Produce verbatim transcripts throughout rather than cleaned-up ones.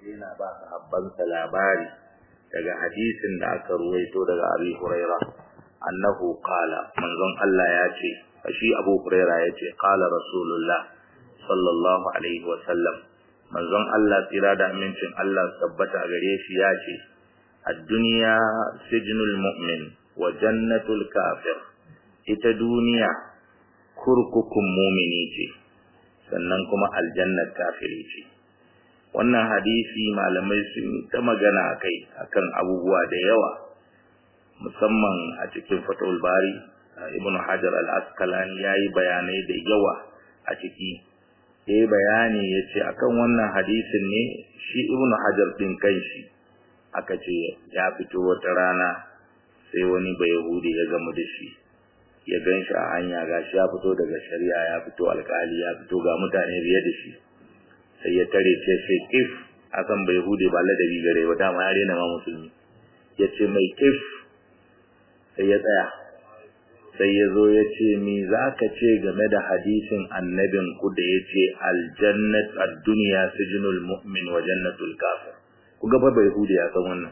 yana ba sahabbansa labari daga hadisin da aka ruwaito daga Abi Hurairah annahu qala manzon Allah ya ce shi Abu Hurairah ya ce qala Rasulullah sallallahu alaihi wa sallam manzon Allah tsira da amincin Allah tabbata gare shi ya ce ad-dunya sijnul mu'min wa jannatul kafir ita duniya kurkukun mu'mini ce sannan kuma aljannat kafiri ce. Wannan hadisi malamai sun ta magana akai akan abubuwa da yawa musamman a cikin Fathul Bari Ibn Hajar al-Asqalani yayi bayanai da yawa a ciki yayi bayani yace akan wannan hadisin ne shi Ibn Hajar din kanshi aka ce ya fito wata rana sai wani bayahudi ya gamu da shi ya ganshi a hanya gashi ya fito daga shari'a ya fito alƙali ya fito ga mutane biye da shi sai ya tare ce sai kif akan bayahudi ba ladabi gare ba dama ya rena ma musulmi yace mai kif sai ya tsaya sai ya zo ya ce mi zaka ce game da hadisin annabin ku da yace aljannat ad-dunya sijnul mu'min wa jannatul kafir ku ga bayahudi ya san wannan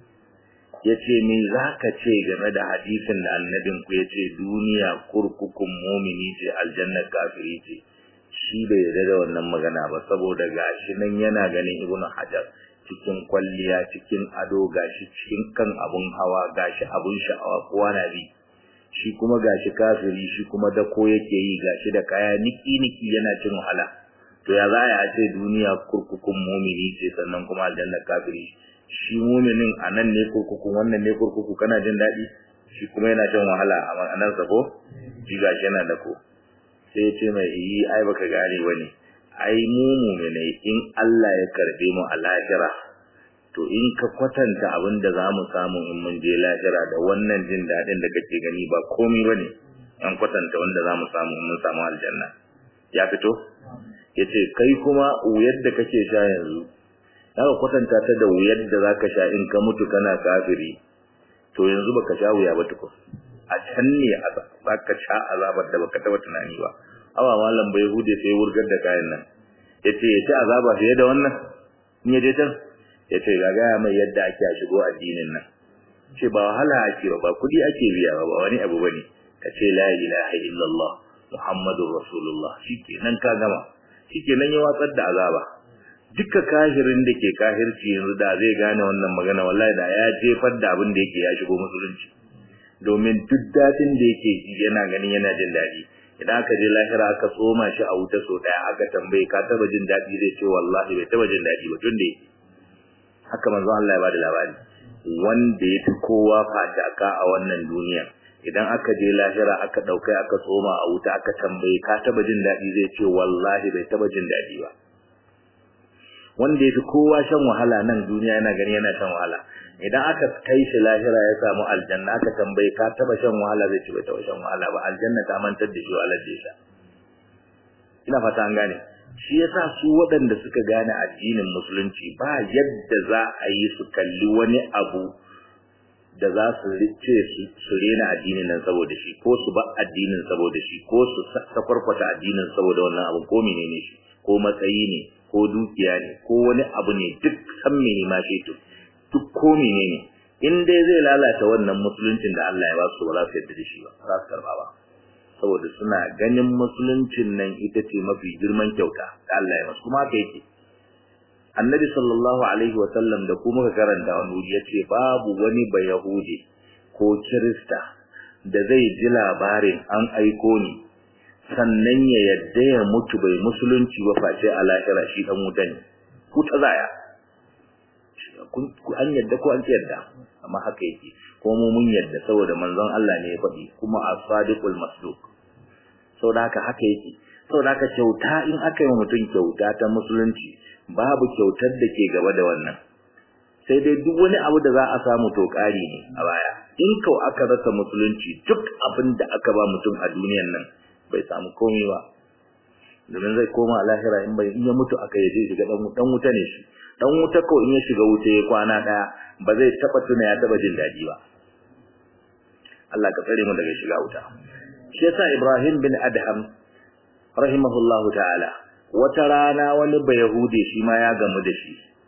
yace me zaka ce game da hadisin da annabin ku yace duniya kurkukun mu'mini ce aljanna kafiri ce shi bai yarda da wannan magana ba saboda gashi nan yana ganin Ibn Hajar cikin kwalliya cikin ado gashi cikin kan abun hawa gashi abun sha'awa kowa na bi shi kuma gashi kafiri shi kuma da ko yake yi gashi da kaya niki niki yana cin wahala to ya za a ce duniya kurkukun mu'mini ce sannan kuma aljanna kafiri shi mu'minin anan ne kurkuku wannan ne kurkuku kana jin dadi shi kuma yana jin wahala a ma'anar sa ko shi gashi yana da ko sai ce mai yi ai baka gane wani ai mu mu'minai in Allah ya karbe mu a lahira to in ka kwatanta abin da zamu samu in mun je lahira da wannan jin dadin da kake gani ba komai bane an kwatanta wanda zamu samu in mun samu aljanna ya fito yace kai kuma wuyar da kake sha yanzu zaka kwatanta ta da wuyar da zaka sha in ka mutu kana kafiri to yanzu baka sha wuya ba tukun a can ne zaka sha azabar da baka taba tunani ba awa mallam bai hude sai wurgar da kayan nan yace yace azaba fiye da wannan in yaje can yace gaga mai yadda ake shigo addinin nan ce ba wahala ake ba kudi ake biya ba wani abu bane kace la ilaha illallah muhammadur rasulullah shikenan ka gama shikenan ya watsar da azaba duka kafirin da ke kafirci yanzu da zai gane wannan magana wallahi da ya jefar da abin da yake ya shigo musulunci domin duk dadin da yake yana ganin yana jin dadi idan aka je lahira aka tsoma shi a wuta so daya aka tambaye ka taba jin dadi zai ce wallahi bai taba jin dadi ba tun da yake haka manzo Allah ya bada labari wanda ya fi kowa fataka a wannan duniya idan aka je lahira aka dauke aka tsoma a wuta aka tambaye ka taba jin dadi zai ce wallahi bai taba jin dadi ba wanda yafi kowa shan wahala nan duniya yana gani yana shan wahala idan aka kai shi lahira ya samu aljanna aka tambaye ka taba shan wahala zai ce bai taba shan wahala ba aljanna ta mantar da shi wahalar da shi ina fata an gane shi yasa su waɗanda suka gane addinin musulunci ba yadda za a yi su kalli wani abu da za su rice su rena addinin nan saboda shi ko su ba addinin saboda shi ko su sakwarkwata addinin saboda wannan abu ko menene shi ko matsayi ne ko dukiya ne ko wani abu ne duk san me ma shi to duk ko menene in dai zai lalata wannan musuluncin da Allah ya ba su ba za su yarda da shi ba za su karba ba saboda suna ganin musuluncin nan ita ce mafi girman kyauta da Allah ya masu kuma haka yake annabi sallallahu alaihi wa sallam da kuma ka karanta wani wuri yace babu wani bayahudi ko kirista da zai ji labarin an aiko ni sannan ya yadda ya mutu bai musulunci ba face a lahira shi dan wuta ne wuta zaya kun an yadda ko an yadda amma haka yake ko mu mun yadda saboda manzon Allah ne ya faɗi kuma as-sadiqul masduq saboda haka haka yake saboda haka kyauta in aka yi wa mutum kyauta ta musulunci babu kyautar da ke gaba da wannan sai dai duk wani abu da za a samu to ƙari ne a baya in kau aka rasa musulunci duk abin da aka ba mutum a duniyar nan bai samu komai ba domin zai koma a lahira in bai in ya mutu aka yaje shiga dan dan wuta ne shi dan wuta ko in ya shiga wuta ya kwana daya ba zai taba tuna ya taba jin daɗi ba Allah ka tsare mu daga shiga wuta shi yasa Ibrahim bin Adham rahimahullahu ta'ala wata rana wani bayahudi shi ma ya gamu da shi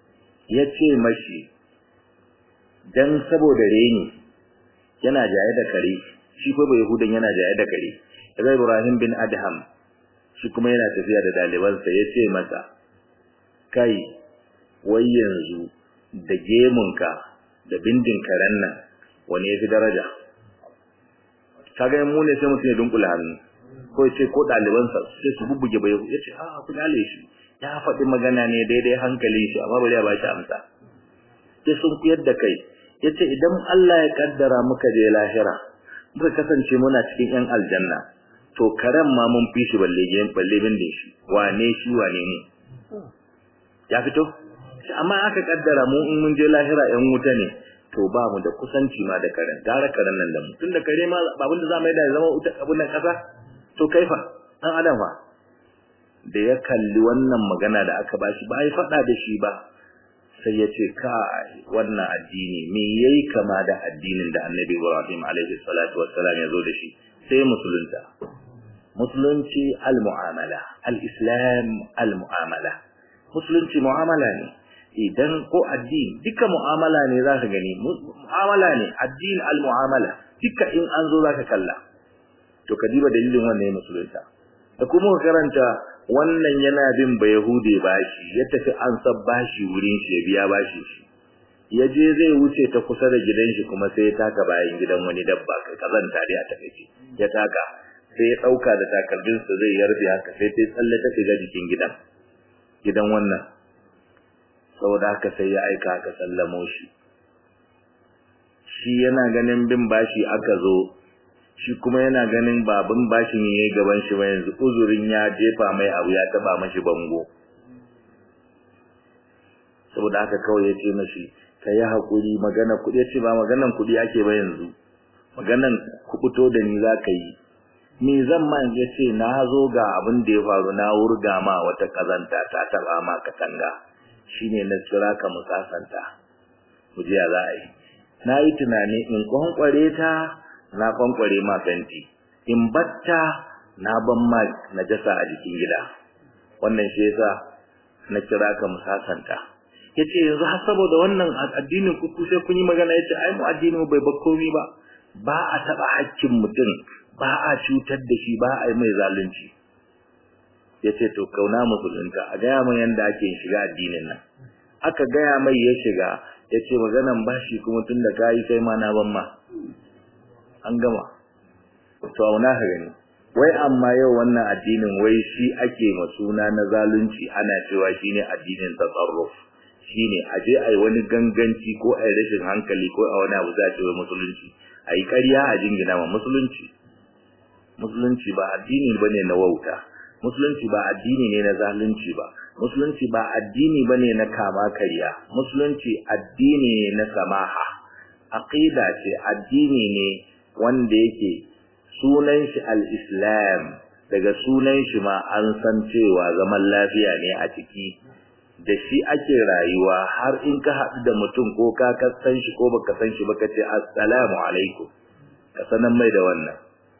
yace mashi dan saboda reni yana jaye da kare shi ko bai yahudan yana jaye da kare daga Ibrahim bin Adham shi kuma yana tafiya da dalibansa yace masa kai wai yanzu da gemunka da bindin karen nan wani yafi daraja kaga mu ne sai mutum ya dunkula hannu ko yace ko dalibansa sai su bubbuge bai yace a ku dale shi ya faɗi magana ne daidai hankalin shi amma bari ya bashi amsa sai sun kuyar da kai yace idan Allah ya kaddara muka je lahira muka kasance muna cikin yan aljanna to karen ma mun fi shi balle gen balle bindin shi wane shi wane ne ya fito amma aka kaddara mu in mun je lahira yan wuta ne to ba mu da kusanci ma da karen gara karen nan da mu tunda kare ma babun da zamu yi da zama wuta abun nan kasa to kaifa dan adam fa da ya kalli wannan magana da aka bashi ba ai fada da shi ba sai ya ce kai wannan addini me yayi kama da addinin da Annabi Ibrahim alaihi salatu wassalam ya zo da shi sai musulunta musulunci al-mu'amala al-islam al-mu'amala musulunci mu'amala ne idan ko addini duka mu'amala ne zaka gani mu'amala ne addini al-mu'amala duka in an zo zaka kalla to kadiba dalilin wannan musulunta da kuma karanta wannan yana bin bayahude bashi ya tafi an sab bashi wurin shi ya biya bashi shi yaje zai wuce ta kusa da gidan shi kuma sai ya taka bayan gidan wani dabba kazanta dai a takeice ya taka sai ya dauka da takardun sa zai yarda haka sai sai tsalle ta shiga jikin gidan gidan wannan saboda haka sai ya aika aka sallamo shi shi yana ganin bin bashi aka zo shi kuma yana ganin babun bashin yayi gaban shi ba yanzu uzurin ya jefa mai abu ya taba mashi bango saboda haka kawai yace mashi kai hakuri magana kudi yace ba maganan kudi yake ba yanzu maganan kubuto da ni zaka yi ni zan ma yace na zo ga abin da ya faru na wurga ma wata kazanta ta taba ma katanga shine na kira ka musasanta kuje ya zai nayi tunani in kwankware ta na kwankware ma fenti in batta na ban ma najasa a jikin gida wannan shi yasa na kira ka musasanta yace yanzu har saboda wannan addinin ku sai kun yi magana yace ai mu addinin mu bai bakkomi ba ba a taba haƙƙin mutum ba a cutar da shi ba a yi mai zalunci yace to kauna musulunta a ga mai yanda ake shiga addinin nan aka ga mai ya shiga yace maganan bashi kuma tunda kai kai ma na ban ma an gama to auna ka gani wai amma yau wannan addinin wai shi ake masuna na zalunci ana cewa shine addinin tasarruf shine aje ai wani ganganci ko ai rashin hankali ko a wani abu za ta wai musulunci ai ƙarya a jingina ma musulunci musulunci ba addini bane na wauta musulunci ba addini ne na zalunci ba musulunci ba addini bane na kama kariya musulunci addini ne na samaha aqida ce addini ne wanda yake sunan shi al-islam daga sunan shi ma an san cewa zaman lafiya ne a ciki da shi ake rayuwa har in ka haɗu da mutum ko ka san shi ko baka san shi baka ce assalamu alaikum ka sanan mai da wannan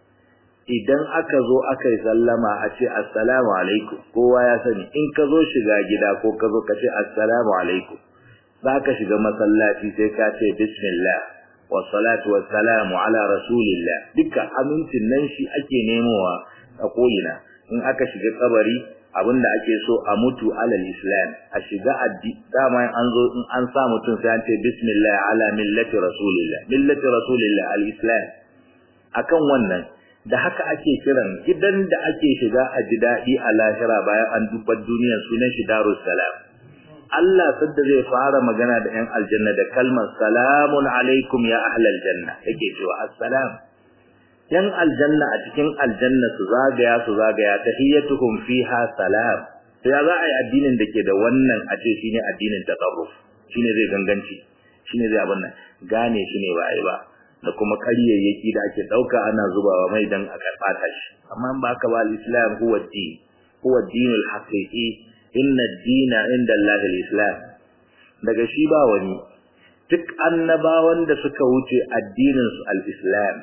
idan aka zo aka yi sallama a ce assalamu alaikum kowa ya sani in ka zo shiga gida ko ka zo ka ce assalamu alaikum za ka shiga masallaci sai ka ce bismillah wassalatu wassalamu ala rasulillah duka amincin nan shi ake nemowa a koyina in aka shiga kabari abinda ake so a mutu alal islam a shiga addini dama an zo in an sa mutum sai an ce bismillah ala millati rasulillah millati rasulillah al-islam akan wannan da haka ake kiran gidan da ake shiga a ji dadi a lahira bayan an dubbar duniyar sunan shi darus salam Allah sadda zai fara magana da ɗan aljanna da kalmar salamun alaikum ya ahlal janna yake cewa assalam yan aljanna a cikin aljanna su zagaya su zagaya tahiyyatuhum fiha salam sai za a yi addinin da ke da wannan a ce shine addinin tasarruf shine zai ganganci shine zai abin nan gane shi ne ba ai ba da kuma kariyayyaki da ake dauka ana zubawa mai dan a karfata shi amma ba ka ba al-islam huwa din huwa dinul haqiqi inna ad-dina inda Allah al-islam daga shi ba wani duk annabawan da suka wuce addinin su al-islam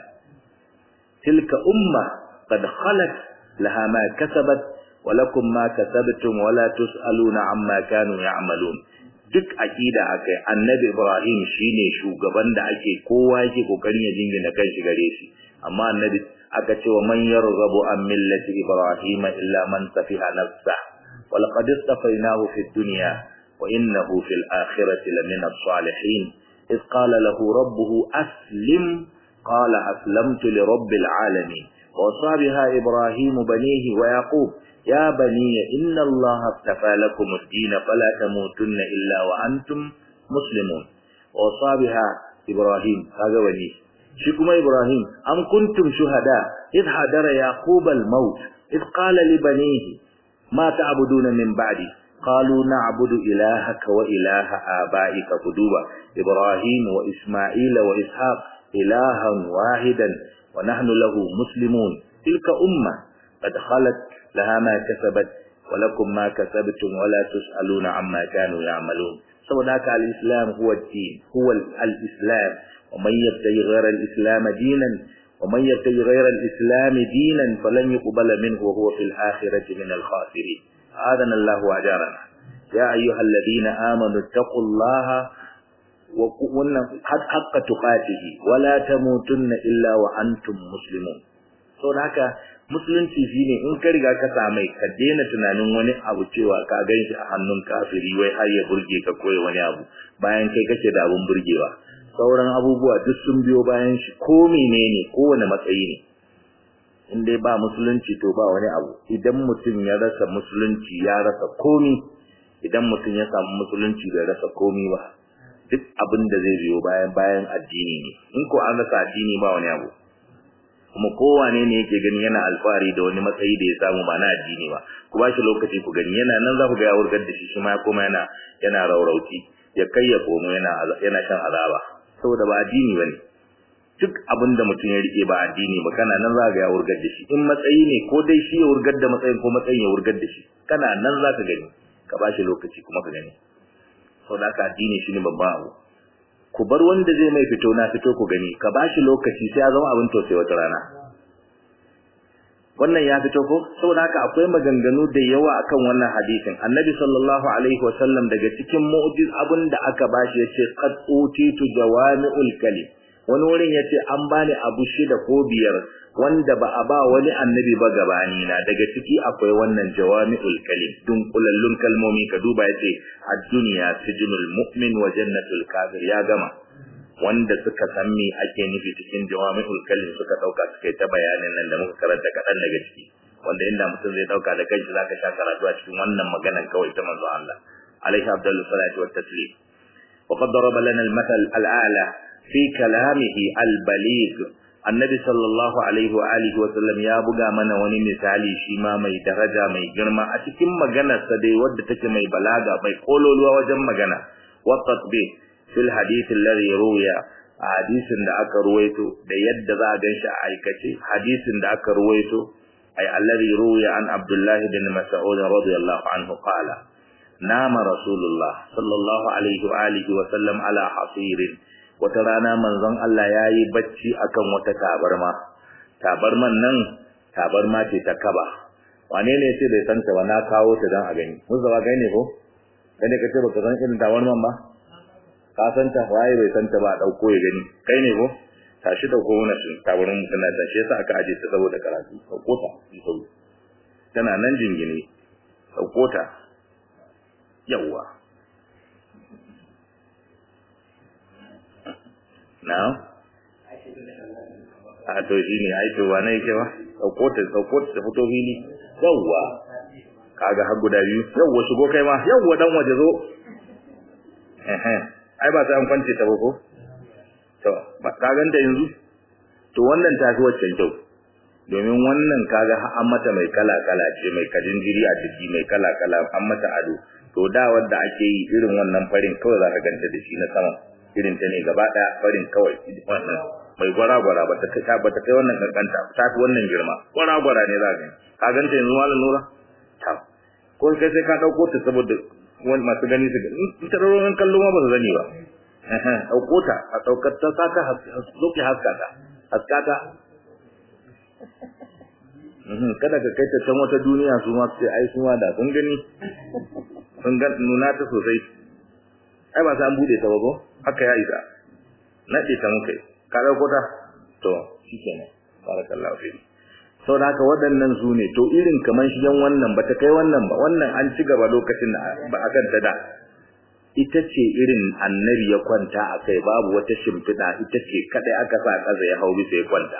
tilka umma qad khalat laha ma kasabat wa lakum ma kasabtum wa la tusaluna amma kanu ya'malun duk aqida akai annabi Ibrahim shine shugaban da ake kowa yake kokarin ya jingina kanshi gare shi amma annabi aka ce wa man yarghabu an millati Ibrahim illa man safiha nafsa wa laqad istafaynahu fid dunya wa innahu fil akhirati lamina as-salihin إذ قال له ربه أسلم قال أسلمت لرب العالمين ووصى بها إبراهيم بنيه ويعقوب يا بني إن الله اصطفى لكم الدين فلا تموتن إلا وأنتم مسلمون ووصى بها إبراهيم هذا ولي شكما إبراهيم أم كنتم شهداء إذ حضر يعقوب الموت إذ قال لبنيه ما تعبدون من بعدي قالوا نعبد إلهك وإله آبائك قدوبا إبراهيم وإسماعيل وإسحاق إلها واحدا ونحن له مسلمون تلك أمة قد خلت لها ما كسبت ولكم ما كسبتم ولا تسألون عما كانوا يعملون سوداك الإسلام هو الدين هو الإسلام ومن يبتغي غير الإسلام دينا ومن يبتغي غير الإسلام دينا فلن يقبل منه وهو في الآخرة من الخاسرين آذن الله وأجارنا يا أيها الذين آمنوا اتقوا الله حق تقاته ولا تموتن إلا وأنتم مسلمون سوداك musulunci shine in ka riga ka samai ka daina tunanin wani abu cewa ka ganshi a hannun kafiri wai har ya burge ka koyi wani abu bayan kai kake da abun burgewa sauran abubuwa duk sun biyo bayan shi ko menene kowane matsayi ne in dai ba musulunci to ba wani abu idan mutum ya rasa musulunci ya rasa komi idan mutum ya samu musulunci bai rasa komi ba duk abin da zai biyo bayan bayan addini ne in ko an rasa addini ba wani abu kuma kowane ne yake gani yana alfahari da wani matsayi da ya samu ba na addini ba ku ba shi lokaci ku gani yana nan za ku ga ya wurgar da shi shi ma kuma yana yana raurauti ya kai ya komo yana yana shan azaba saboda ba addini bane duk abinda mutum ya rike ba addini ba kana nan za ka ga ya wurgar da shi in matsayi ne ko dai shi ya wurgar da matsayin ko matsayin ya wurgar da shi kana nan za ka gani ka ba shi lokaci kuma ka gani saboda haka addini shine babban abu ku bar wanda zai mai fito na fito ku gani ka bashi lokaci sai ya zama abin tausayi wata rana wannan ya fito ko saboda haka akwai maganganu da yawa akan wannan hadisin annabi sallallahu alaihi wasallam daga cikin mu'jiz abin da aka bashi yace qad utitu jawami'ul kalim wani wurin yace an bani abu shida ko biyar wanda ba a ba wani annabi ba gabani na daga ciki akwai wannan jawami'ul kalim dunkulallun kalmomi ka duba yace ad-dunya sijnul mu'min wa jannatul kafir ya gama wanda suka san me ake nufi cikin jawami'ul kalim suka dauka suka yi ta bayanin nan da muka karanta kadan daga ciki wanda inda mutum zai dauka da kanshi zaka sha karatu a cikin wannan maganan kawai ta manzo Allah alaihi abdullu salatu wat taslim wa qad daraba lana al-mathal al-a'la fi kalamihi al-baligh annabi sallallahu alaihi wa alihi wa sallam ya buga mana wani misali shi ma mai daraja mai girma a cikin maganar sa dai wadda take mai balaga mai kololuwa wajen magana wa tatbiq fil hadith alladhi ruwiya hadisin da aka ruwaito da yadda za a ganshi a aikace hadisin da aka ruwaito ay alladhi ruwiya an abdullah bin mas'ud radiyallahu anhu qala nama rasulullah sallallahu alaihi wa alihi wa sallam ala hasirin wata rana manzon Allah yayi bacci akan wata tabarma tabarman nan tabarma ce ta kaba wane ne sai bai san ta ba na kawo ta dan a gani muzawa gai ne ko kane kace baka san irin tabarman ba ka san ta waye bai san ta ba dauko ya gani kai ne ko tashi dauko wannan shi tabarman kana da shi yasa aka aje ta saboda karatu dauko ta tana nan jingine dauko ta yawa now a to shi ne ai to wane yake ba dauko ta dauko ta fito fili yawa kaga har guda biyu yawa shigo kai ma yawa dan waje zo eh eh ai ba sai an kwance ta ba ko to ba ka ganta yanzu to wannan ta fi wacce kyau domin wannan kaga an mata mai kala kala ce mai kajin jiri a ciki mai kala kala an mata ado to da wanda ake yi irin wannan farin kawai za ka ganta da shi na sama irin ta ne gaba daya farin kawai wannan mai gwara-gwara ba ta kai ba ta kai wannan kankanta ta fi wannan girma gwara-gwara ne za ka ka ganta yanzu malam nura ta ko kai sai ka dauko ta saboda wani masu gani su in ta rawar kallo ma ba su gani ba eh eh dauko ta a daukar ta saka lokaci haskata haskata mhm kada ka kai ta can wata duniya su ma sai ai su ma da sun gani sun ga nuna ta sosai ai ba sai an bude ta ba ko haka ya isa nade ta mukai ka dauko ta to shikenan barakallahu fi sau da haka waɗannan su ne to irin kaman shigen wannan ba ta kai wannan ba wannan an ci gaba lokacin da ba a kan ta da ita ce irin annabi ya kwanta a kai babu wata shimfiɗa ita ce kadai aka sa kaza ya hau bisa ya kwanta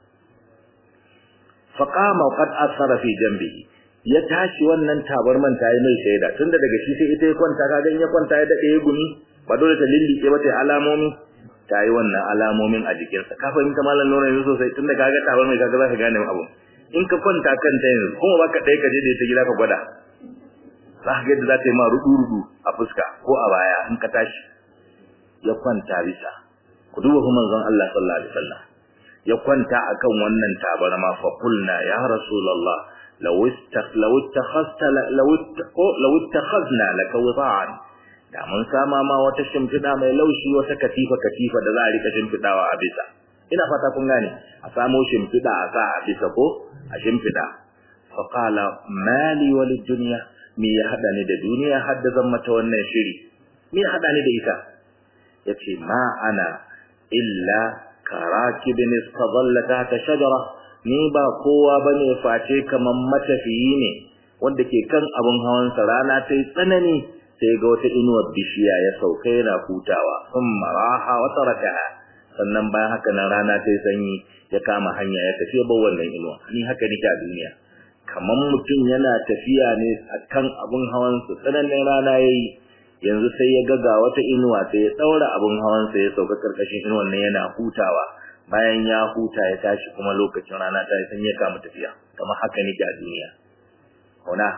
faqama qad asara fi jambihi ya tashi wannan tabarman ta yi mai shaida tunda daga shi sai ita ya kwanta kaga in ya kwanta ya dade ya gumi ba dole ta lillike ba ta alamomi ta yi wannan alamomin a jikinsa ka fahimta mallan nuna yanzu sosai tunda kaga tabarman kaga za ka gane abu in ka kwanta kan ta yanzu kuma baka dai ka je da ita gida ka gwada za ka ga yadda za ta yi ma rudu-rudu a fuska ko a baya in ka tashi ya kwanta bisa ku duba kuma manzon Allah sallallahu alaihi wasallam ya kwanta akan wannan tabarma fa qulna ya rasulullah law istakh law ittakhasta law law ittakhadna laka wada'an da mun sama ma wata shimfida mai laushi wata katifa katifa da za a rika shimfidawa a bisa ina fata kun gane a samo shimfida a sa a bisa ko a shimfida fa qala mali walid dunya me ya hada ni da duniya hadda zan mata wannan shiri me ya hada ni da ita yace ma ana illa karakibin istadalla tahta shajara ni ba kowa bane face kaman matafiyi ne wanda ke kan abun hawan sa rana tai tsanani sai ga wata inuwar bishiya ya sauka yana hutawa thumma raha wa tarakaha sannan bayan haka nan rana tai sanyi ya kama hanya ya tafi ba wannan inuwa ni haka nake a duniya kaman mutum yana tafiya ne akan abun hawan sa tsananin rana yayi yanzu sai ya ga wata inuwa sai ya daura abun hawan sa ya sauka karkashin inuwan nan yana hutawa bayan ya huta ya tashi kuma lokacin rana ta san ya kama tafiya kamar haka nake a duniya ona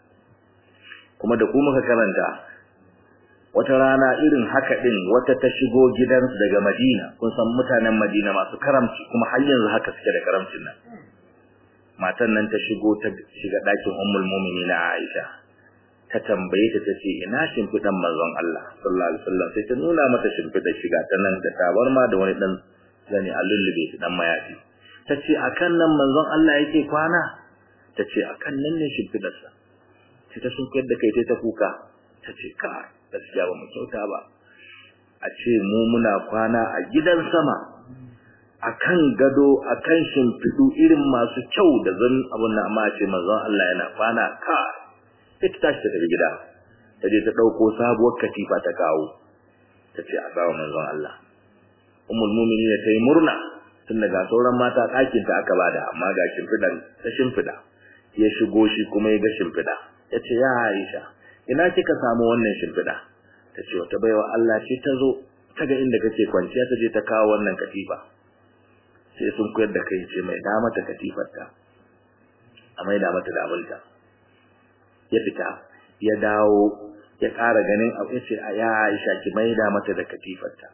kuma da kuma ka karanta wata rana irin haka din wata ta shigo gidansu daga Madina kun san mutanen Madina masu karamci kuma har yanzu haka suke da karamcin nan matan nan ta shigo ta shiga dakin ummul mu'minin Aisha ta tambaye ta tace ina shimfidan manzon Allah sallallahu alaihi wasallam sai ta nuna mata shimfidar shiga ta nan da tabarma da wani dan zani allullube shi dan mayafi tace akan nan manzon Allah yake kwana tace akan nan ne shimfidar sa sai ta sunkuyar da kai ta kuka tace ka gaskiya ba mu kyauta ba a ce mu muna kwana a gidan sama akan gado akan shimfidu irin masu kyau da zan abun nan amma ce manzon Allah yana kwana ka ita tashi daga gida taje ta dauko sabuwar katifa ta kawo tace a bawa manzon Allah ummul mu'minin ta yi murna tun daga sauran mata ɗakin ta aka bada amma ga shimfidan ta shimfida ya shigo shi kuma ya ga shimfida yace ya Aisha ina kika samu wannan shimfida tace wata baiwa Allah ce tazo taga inda kake kwanciya taje ta kawo wannan katifa sai sun koyar da kai ce mai da mata katifarta a mai da mata damunta ya fita ya dawo ya ƙara ganin abu yace ya Aisha ki mai da mata da katifarta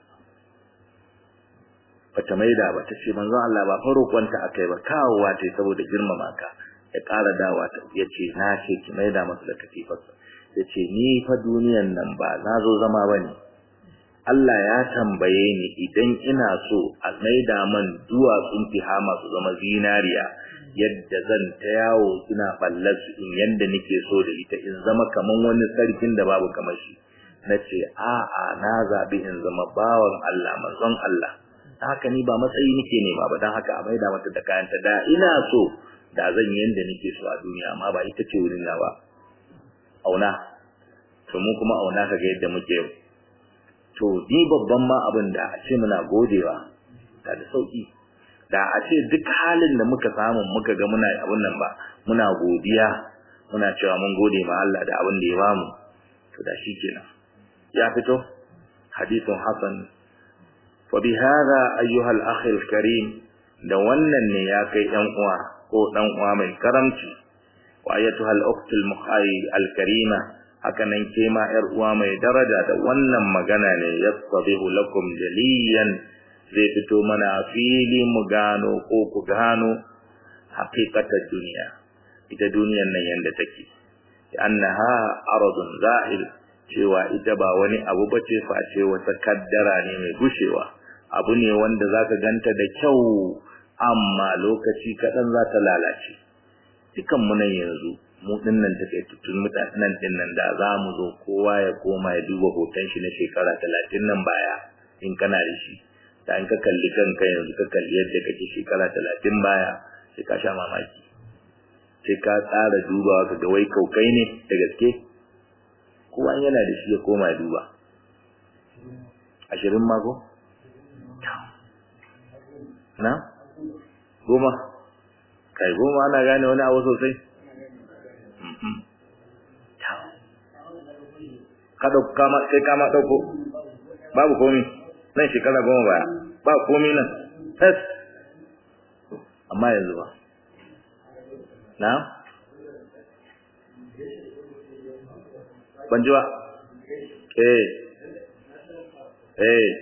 bata mai da ba tace manzon Allah ba faro kwanta akai ba kawowa tai saboda girmama ka ya ƙara dawa ta yace na ce ki mai da mata da katifarta yace ni fa duniyan nan ba na zo zama bane Allah ya tambaye ni idan ina so a maida man duwatsun tihama su zama zinariya yadda zan ta yawo ina ballasu in yanda nake so da ita in zama kaman wani sarkin da babu kamar shi nace a a na zabi in zama bawan Allah manzon Allah haka ni ba matsayi nake nema ba dan haka a maida mata da kayanta da ina so da zan yanda nake so a duniya amma ba ita ce wurin na ba auna to mu kuma auna kaga yadda muke to ni babban ma abin da a ce muna godewa da sauki da a ce duk halin da muka samu muka ga muna abun nan ba muna godiya muna cewa mun gode ma Allah da abin da ya bamu to da shikenan ya fito hadithun hasan fa bi hada ayyuha al-akh al-karim da wannan ne ya kai dan uwa ko dan uwa mai karamci wa ayatuha al-ukht al-mukhayy al-karima haka nan ke ma yar uwa mai daraja da wannan magana ne yasbihu lakum jaliyan zai fito mana fili mu gano ko ku gano haqiqatar duniya ita duniyar nan yanda take annaha aradun zahil cewa ita ba wani abu bace face wata kaddara ne mai gushewa abu ne wanda zaka ganta da kyau amma lokaci kadan za ta lalace dukan mu nan yanzu mu dinnan take tutun mutanen dinnan da za mu zo kowa ya koma ya duba hoton shi na shekara talatin nan baya in kana da shi da an ka kalli kanka yanzu ka kalli yadda kake shekara talatin baya sai ka sha mamaki sai ka tsara dubawa ka ga wai kaukai ne da gaske kowa yana da shi ya koma ya duba ashirin mako na goma kai goma ana gane wani abu sosai kada kama sai kama dauko babu komai nan shekara goma baya ba komai nan tas amma yanzu ba na ban ji ba eh eh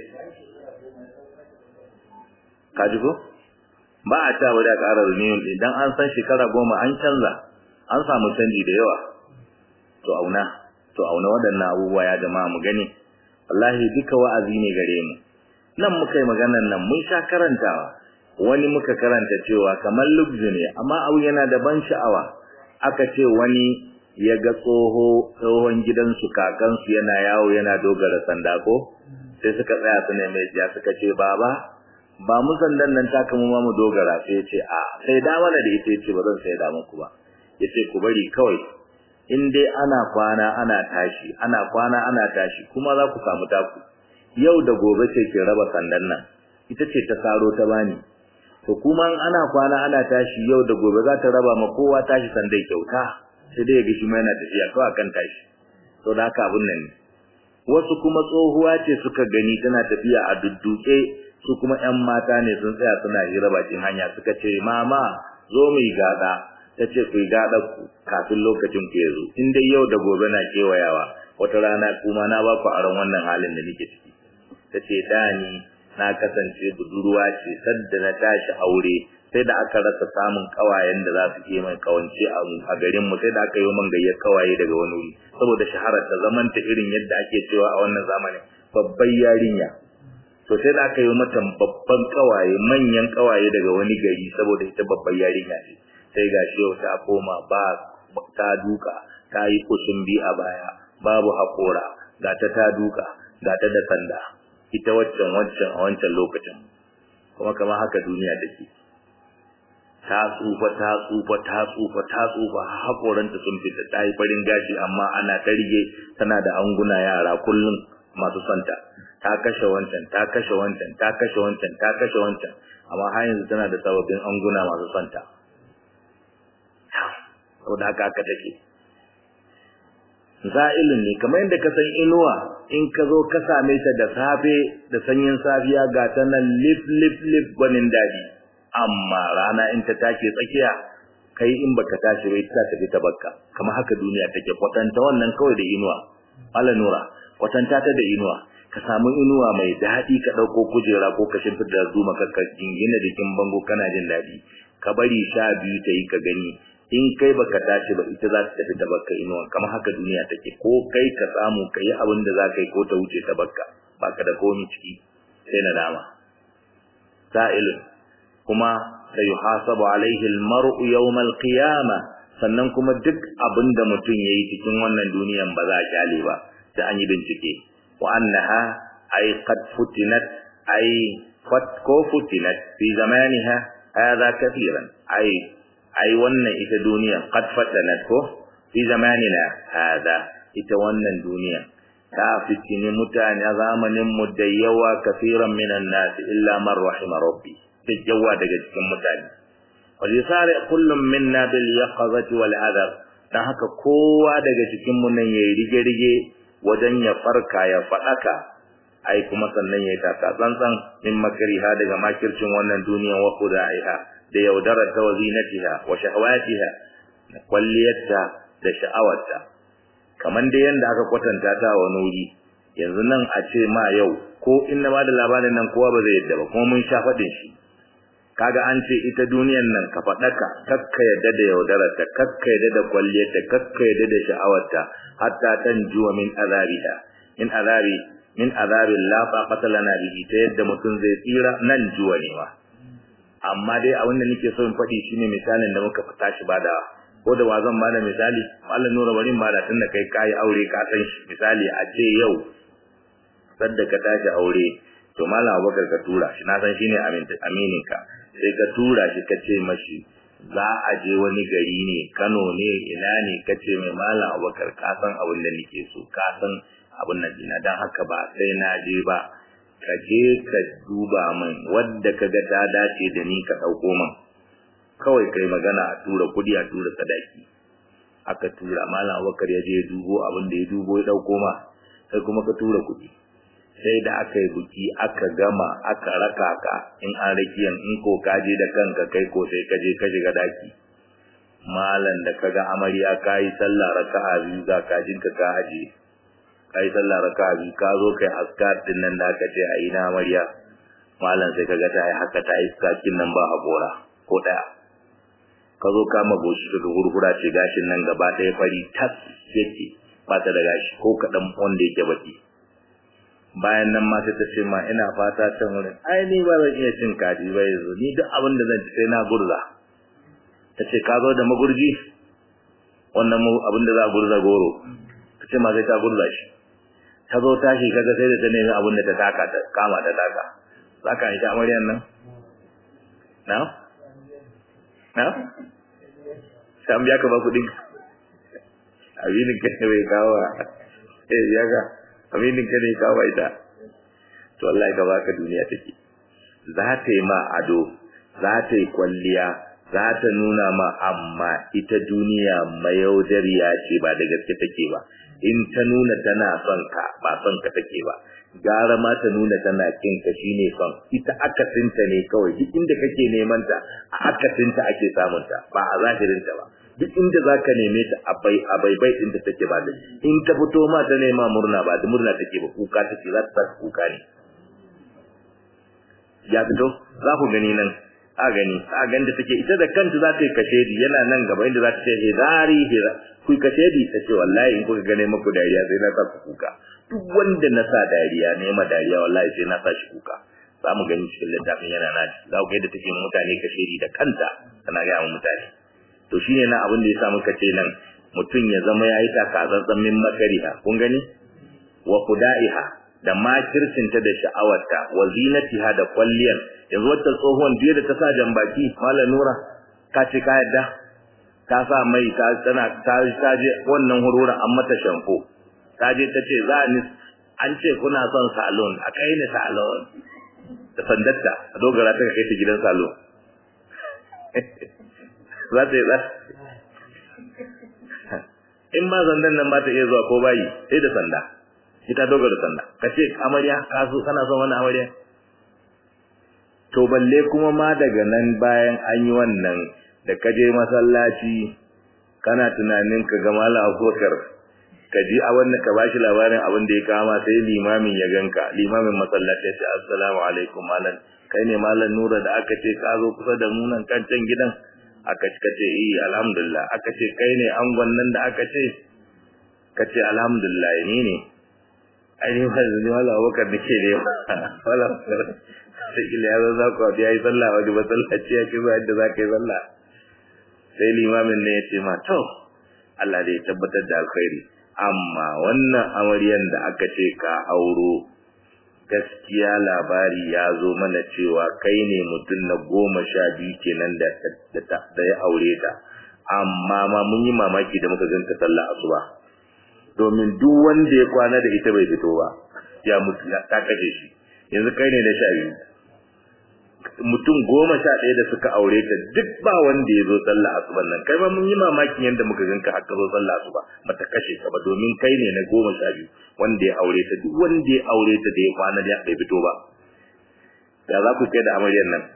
kaji ko ba a ta bari a ƙara renewal idan an san shekara goma an canza an samu canji da yawa to auna to auna waɗannan abubuwa ya jama'a mu gani wallahi duka wa'azi ne gare mu nan muka yi maganar nan mun sha karantawa wani muka karanta cewa kamar lubzu ne amma abu yana da ban sha'awa aka ce wani ya ga tsoho tsohon gidansu kakansu yana yawo yana dogara sanda ko sai suka tsaya su ne mai jiya suka ce baba ba mu sandan nan taka mu ma mu dogara sai ya ce a sai da mana da ita yace ba zan sai da muku ba yace ku bari kawai in dai ana kwana ana tashi ana kwana ana tashi kuma za ku samu taku yau da gobe ce ke raba sandan nan ita ce ta saro ta bani to kuma ana kwana ana tashi yau da gobe za ta raba ma kowa tashi sandai kyauta sai dai ga shi mai yana tafiya kawai kan tashi to da haka abun nan wasu kuma tsohuwa ce suka gani tana tafiya a dudduke su kuma ƴan mata ne sun tsaya suna hira bakin hanya suka ce mama zo mu yi gada tace ku yi gada ku kafin lokacin ku yazo in dai yau da gobe na kewayawa wata rana kuma na ba ku aron wannan halin da nake ciki tace dani na kasance budurwa ce sadda na tashi aure sai da aka rasa samun kawayen da za su yi mai kawance a garin mu sai da aka yi man gayyar kawaye daga wani wuri saboda shaharar ta zamanta irin yadda ake cewa a wannan zamanin babbar yarinya to sai da aka yi mata babban kawaye manyan kawaye daga wani gari saboda ita babbar yarinya ce sai gashi yau ta koma ba ta duka ta yi kusumbi a baya babu hakora ga ta ta duka ga ta da sanda ita waccan waccan a wancan lokacin kuma kamar haka duniya take ta tsufa ta tsufa ta tsufa ta tsufa hakoranta sun fita ta yi farin gashi amma ana ta rige tana da anguna yara kullum masu santa ta kashe wancan ta kashe wancan ta kashe wancan ta kashe wancan amma har yanzu tana da sababbin anguna masu santa saboda haka aka take za'ilin ne kamar yadda ka san inuwa in ka zo ka same ta da safe da sanyin safiya ga ta nan lif lif lif gwanin dadi amma rana in ta take tsakiya kai in baka tashi bai ta tafi ta bakka kamar haka duniya take kwatanta wannan kawai da inuwa ala nura kwatanta ta da inuwa ka samu inuwa mai dadi ka dauko kujera ko ka shimfida da zuma ka gina jikin bango kana jin dadi ka bari sha biyu ta yi ka gani in kai baka tashi ba ita za ta tafi ta bakka inuwa kamar haka duniya take ko kai ka samu kai abin da za ka yi ko ta wuce ta bakka baka da komai ciki sai na dama sa'ilun kuma sayuhasabu alaihi almar'u yawm alqiyamah sannan kuma duk abinda mutum yayi cikin wannan duniyan ba za a kyale ba da an yi bincike wa annaha ay qad futinat ay qad ko futinat fi zamaniha hadha kathiran ay ay wannan ita duniya qad fatanat ko fi zamanina hada ita wannan duniya ta fitini mutane zamanin mu da yawa kafiran minan nas illa man rahima rabbi jawa daga cikin mutane walisari kullum minna bil yaqazati wal adab dan haka kowa daga cikin mu nan yayi rige rige wajen ya farka ya fadaka ai kuma sannan yayi taka tsantsan min makriha daga makircin wannan duniya wa khudaiha da yaudarar ta wazinatiha wa shahawatiha da kwalliyarta da sha'awarta kaman da yanda aka kwatanta ta wa nuri yanzu nan a ce ma yau ko in na bada labarin nan kowa ba zai yadda ba kuma mun sha fadin shi kaga an ce ita duniyar nan ka fadaka kakka yadda da yaudararta kakka yadda da kwalliyarta kakka yadda da sha'awarta hatta tanjuwa min azabiha min azabi min azabil la taqata lana bihi ta yadda mutum zai tsira nan juwa ne ma amma dai abin da nake so in faɗi shine misalin da muka fita shi bada ko da wazan ba da misali mallan nura bari ba da tunda kai kai aure ka san shi misali a ce yau sadda ka tashi aure to mallam Abubakar ka tura shi na san shine aminin ka sai ka tura shi ka ce mashi za a je wani gari ne Kano ne ina ne kace mai mallam Abubakar ka san abin da nake so ka san abin nan dina dan haka ba sai na je ba ka je ka duba min wanda kaga ta dace da ni ka dauko min kawai kai magana a tura kudi a tura sadaki aka tura mallam Abubakar ya je dubo abin da ya dubo ya dauko ma sai kuma ka tura kudi sai da aka yi buki aka gama aka raka ka in an rakiyan in ko ka je da kanka kai ko sai ka je ka shiga daki mallan da kaga amarya kai sallah raka'a biyu za ka jinka ka aje kai sallah raka'a biyu ka zo kai askar din nan da ka ce ayi na amarya mallan sai kaga ta yi haka ta yi sakin nan ba hakora ko daya ka zo ka magoshi daga gurgura ce gashin nan gaba daya fari tas yake ba ta da gashi ko kadan wanda yake baki bayan nan ma sai ta ce ma ina fata can wurin ai ni ba zan iya cin kaji ba yanzu ni duk abin da zan ci sai na gurza ta ce ka zo da magurji wannan abin da za a gurza goro ta ce ma sai ta gurza shi ta zo tashi kaga sai da ta nemi abin da ta taka ta kama ta taka za ka yi ta amaryan nan na na sai biya ka ba kudin abin ka ne bai kawo eh biya ka aminin ka ne kawo ita to Allah ka baka duniya take za ta yi ma ado za ta yi kwalliya za ta nuna ma amma ita duniya mayaudariya ce ba da gaske take ba in ta nuna tana son ka ba son ka take ba gara ma ta nuna tana kin ka shine son ita akasinta ne kawai duk inda kake neman ta a akasinta ake samun ta ba a zahirin ta ba duk inda zaka neme ta abai abai bai din ta take ba in ta fito ma ta nema murna ba da murna take ba kuka take za ta kuka ne ya fito za ku gani nan a gani a ganda take ita da kanta za ta yi kashedi yana nan gaba inda za ta ce hidari hira ku kashedi ta ce wallahi in kuka gane muku dariya sai na sa ku kuka duk wanda na sa dariya ne ma dariya wallahi sai na sa shi kuka za mu gani cikin littafin yana nan za ku ga yadda take mutane kashedi da kanta tana ga mutane to shine na abin da yasa muka ce nan mutun ya zama yayi takazantsan min makariha kun gani wa qudaiha da makircinta da sha'awarta wa zinatiha da kwalliyan yanzu wata tsohon biye da ta sa jambaki mallan nura ka ce ka yadda ta sa mai ta tana ta je wannan hurura an mata shampo ta je ta ce za ni an ce kuna son salon a kai ni salon da sandatta a dogara ta kai ta gidan salon za ta yi za in ba zandan nan ba ta iya zuwa ko bayi sai da sanda ita dogara da sanda ka ce amarya ka so kana son wannan amarya to balle kuma ma daga nan bayan an yi wannan da ka je masallaci kana tunanin ka ga Malam Abubakar ka ji a wannan ka bashi labarin abin da ya kama sai limamin ya ganka limamin masallaci ya ce assalamu alaikum malam kai ne Malam Nura da aka ce ka zo kusa da mu nan kan can gidan aka ce kace eh alhamdulillah aka ce kai ne angon nan da aka ce kace alhamdulillah ni ne ai ni ba zai Malam Abubakar dake ne wala sai ila ya za ku biya yi sallah waje ba sallah ce yake ba yadda za ka yi sallah sai limamin ne ya ce ma to Allah dai tabbatar da alkhairi amma wannan amaryan da aka ce ka auro gaskiya labari ya zo mana cewa kai ne mutum na goma sha biyu kenan da da ya aure ta amma ma mun yi mamaki da muka ganta sallah asuba domin duk wanda ya kwana da ita bai fito ba ya mutu ta kaje shi yanzu kai ne na sha biyu mutum goma sha ɗaya da suka aure ta duk ba wanda ya zo sallah asuba nan kai ma mun yi mamakin yanda muka ganka haka zo sallah asuba mata kashe ka ba domin kai ne na goma sha biyu wanda ya aure ta duk wanda ya aure ta da ya kwana da bai fito ba da za ku kai da amaryar nan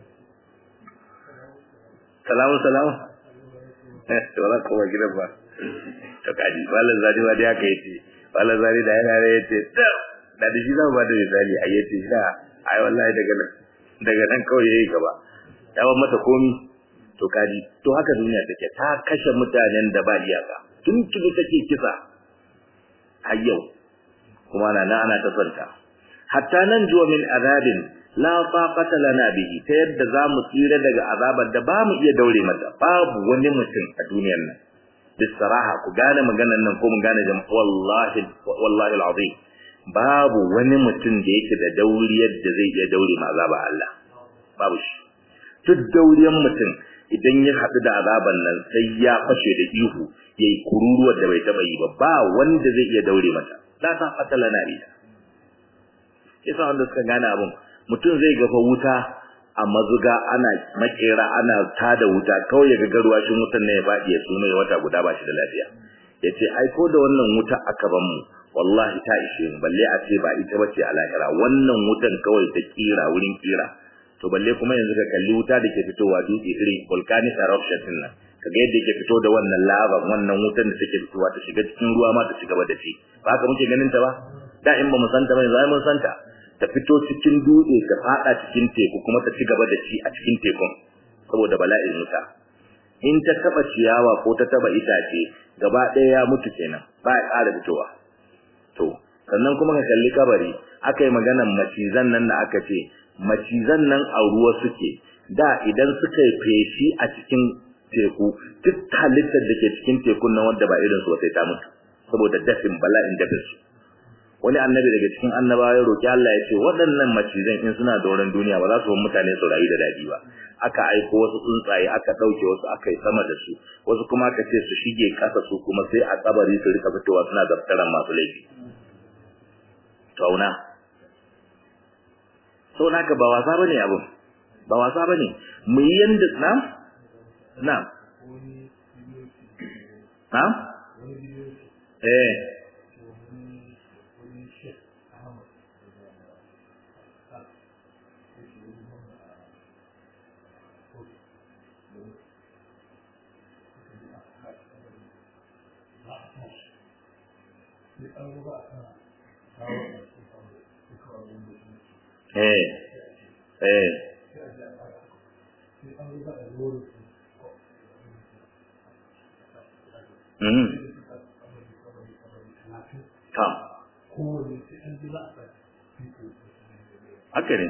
salamu salamu eh to wala ko gidan ba to kaji wallan zari ba da yake yace wallan zari da yana yace da da shi zan ba da misali a yace da ai wallahi daga nan daga nan kawai yayi gaba dawo mata komi to kaji to haka duniya take ta kashe mutanen da ba iyaka tun tuni take kisa har yau kuma ana nan ana ta santa hatta nan juwa min azabin la taqata lana bihi ta yadda zamu tsira daga azabar da ba mu iya daure mata babu wani mutum a duniyar nan bisaraha ku gane maganar nan ko mun gane jama'a wallahi wallahi alazim babu wani mutum da yake da dauriyar da zai iya daure ma azaba Allah babu shi duk dauriyar mutum idan ya haɗu da azaban nan sai ya fashe da ihu yayi kururuwar da bai taba yi ba ba wanda zai iya daure mata la taqata lana bihi yasa wanda suka gane abun mutum zai gafa wuta a mazuga ana makera ana tada wuta kawai ya ga ruwashin wutan ne ya fadi ya sume wata guda ba shi da lafiya yace ai ko da wannan wuta aka ban mu wallahi ta ishe mu balle a ce ba ita bace a lahira wannan wutan kawai ta kira wurin kira to balle kuma yanzu ka kalli wuta da ke fitowa dutse irin volcanic eruption din nan kaga yadda yake fito da wannan lava wannan wutan da take fitowa ta shiga cikin ruwa ma ta shiga ba da ci ba haka muke ganin ta ba da in ba mu santa ba yanzu mun santa ta fito cikin dutse ta fada cikin teku kuma ta ci gaba da ci a cikin tekun saboda bala'in wuta in ta taba ciyawa ko ta taba itace gaba ɗaya ya mutu kenan ba ya ƙara fitowa to sannan kuma ka kalli kabari aka yi maganar macizan nan da aka ce macizan nan a ruwa suke da idan suka yi feshi a cikin teku duk halittar da ke cikin tekun nan wanda ba irin su sai ta mutu saboda dafin bala'in dafin su wani annabi daga cikin annabawa ya roki Allah ya ce waɗannan macizan in suna doron duniya ba za su bar mutane su rayu da dadi ba aka aiko wasu tsuntsaye aka dauke wasu aka yi sama da su wasu kuma aka ce su shige kasa su kuma sai a kabari su rika fitowa suna daftaran masu laifi tauna so naka ba wasa bane abu ba wasa bane mu yi yanda na na na eh eh eh mm ta haka ne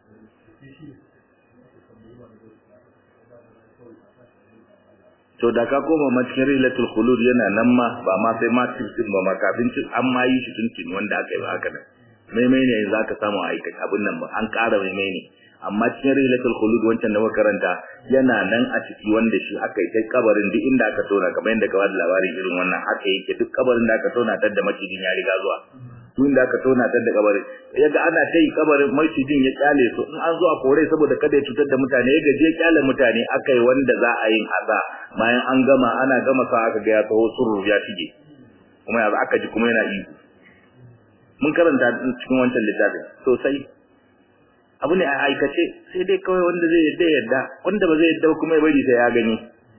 to da ka koma cikin rilatul khulud yana nan ma ba ma sai ma cikin ba ma kafin cin an ma yi shi tuntun wanda aka yi haka nan maimai ne zaka samu aika abin nan ba an ƙara maimai ne amma cikin rilatul khulud wancan da makaranta yana nan a ciki wanda shi aka yi kai kabarin duk inda aka tona kamar yadda ka bada labarin irin wannan haka yake duk kabarin da aka tona tar da macijin ya riga zuwa duk inda aka tona tar da kabarin yaga ana kai kabarin macijin ya kyale su in an zuwa kore saboda kada ya cutar da mutane ya gaje kyale mutane aka yi wanda za a yin haza bayan an gama ana gama sa aka ga ya taho surur ya shige kuma yanzu aka ji kuma yana yi mun karanta cikin wancan littafin sosai abu ne a aikace sai dai kawai wanda zai yadda yadda wanda ba zai yadda kuma ya bari sai ya gani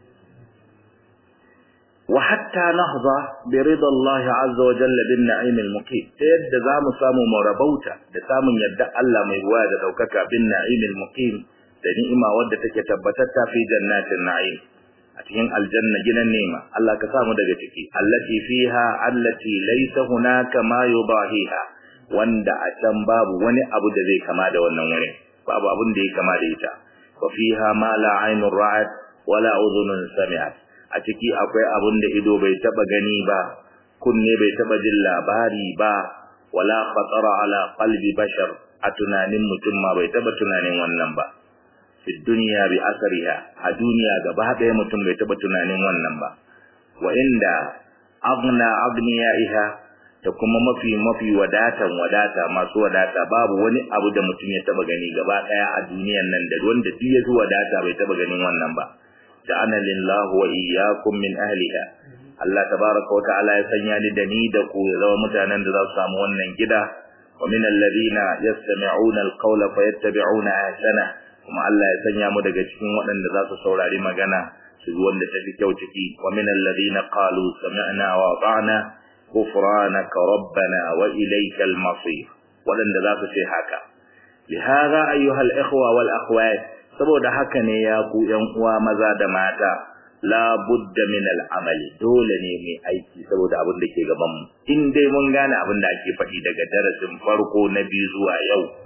wa hatta nahza bi rida Allah azza wa jalla bin na'im al muqim ta yadda zamu samu marabauta da samun yadda Allah mai ruwa da daukaka bin na'im al muqim da ni'ima wadda take tabbatatta fi jannatin na'im a cikin aljanna gidan nema Allah ka samu daga ciki allati fiha allati laysa hunaka ma yudahiha wanda a can babu wani abu da zai kama da wannan wurin babu abun da ya kama da ita wa fiha ma la aynur ra'at wala udhunun sami'at a ciki akwai abun da ido bai taba gani ba kunne bai taba jin labari ba wala khatara ala qalbi bashar a tunanin mutum ma bai taba tunanin wannan ba fi dunya bi asriha a duniya gaba daya mutum bai taba tunanin wannan ba wa inda aghna aghniyaiha da kuma mafi mafi wadatan wadata masu wadata babu wani abu da mutum ya taba gani gaba daya a duniyan nan da wanda duk ya zuwa wadata bai taba ganin wannan ba ta'ana lillahu wa iyyakum min ahliha Allah tabaaraka wa ta'ala ya sanya ni da ni da ku zama mutanen da za su samu wannan gida wa min alladhina yastami'una alqawla fayattabi'una ahsana kuma Allah ya sanya mu daga cikin waɗanda za su saurari magana su wanda tafi kyau ciki wa min alladhina qalu sami'na wa ata'na غفرانك ربنا وإليك المصير ولن ذاك شيء haka لهذا أيها الإخوة والأخوات saboda haka ne ya ku ƴan uwa maza da mata la budda min al-amali dole ne mai aiki saboda abin da ke gaban mu in dai mun gane abin da ake faɗi daga darasin farko na biyu zuwa yau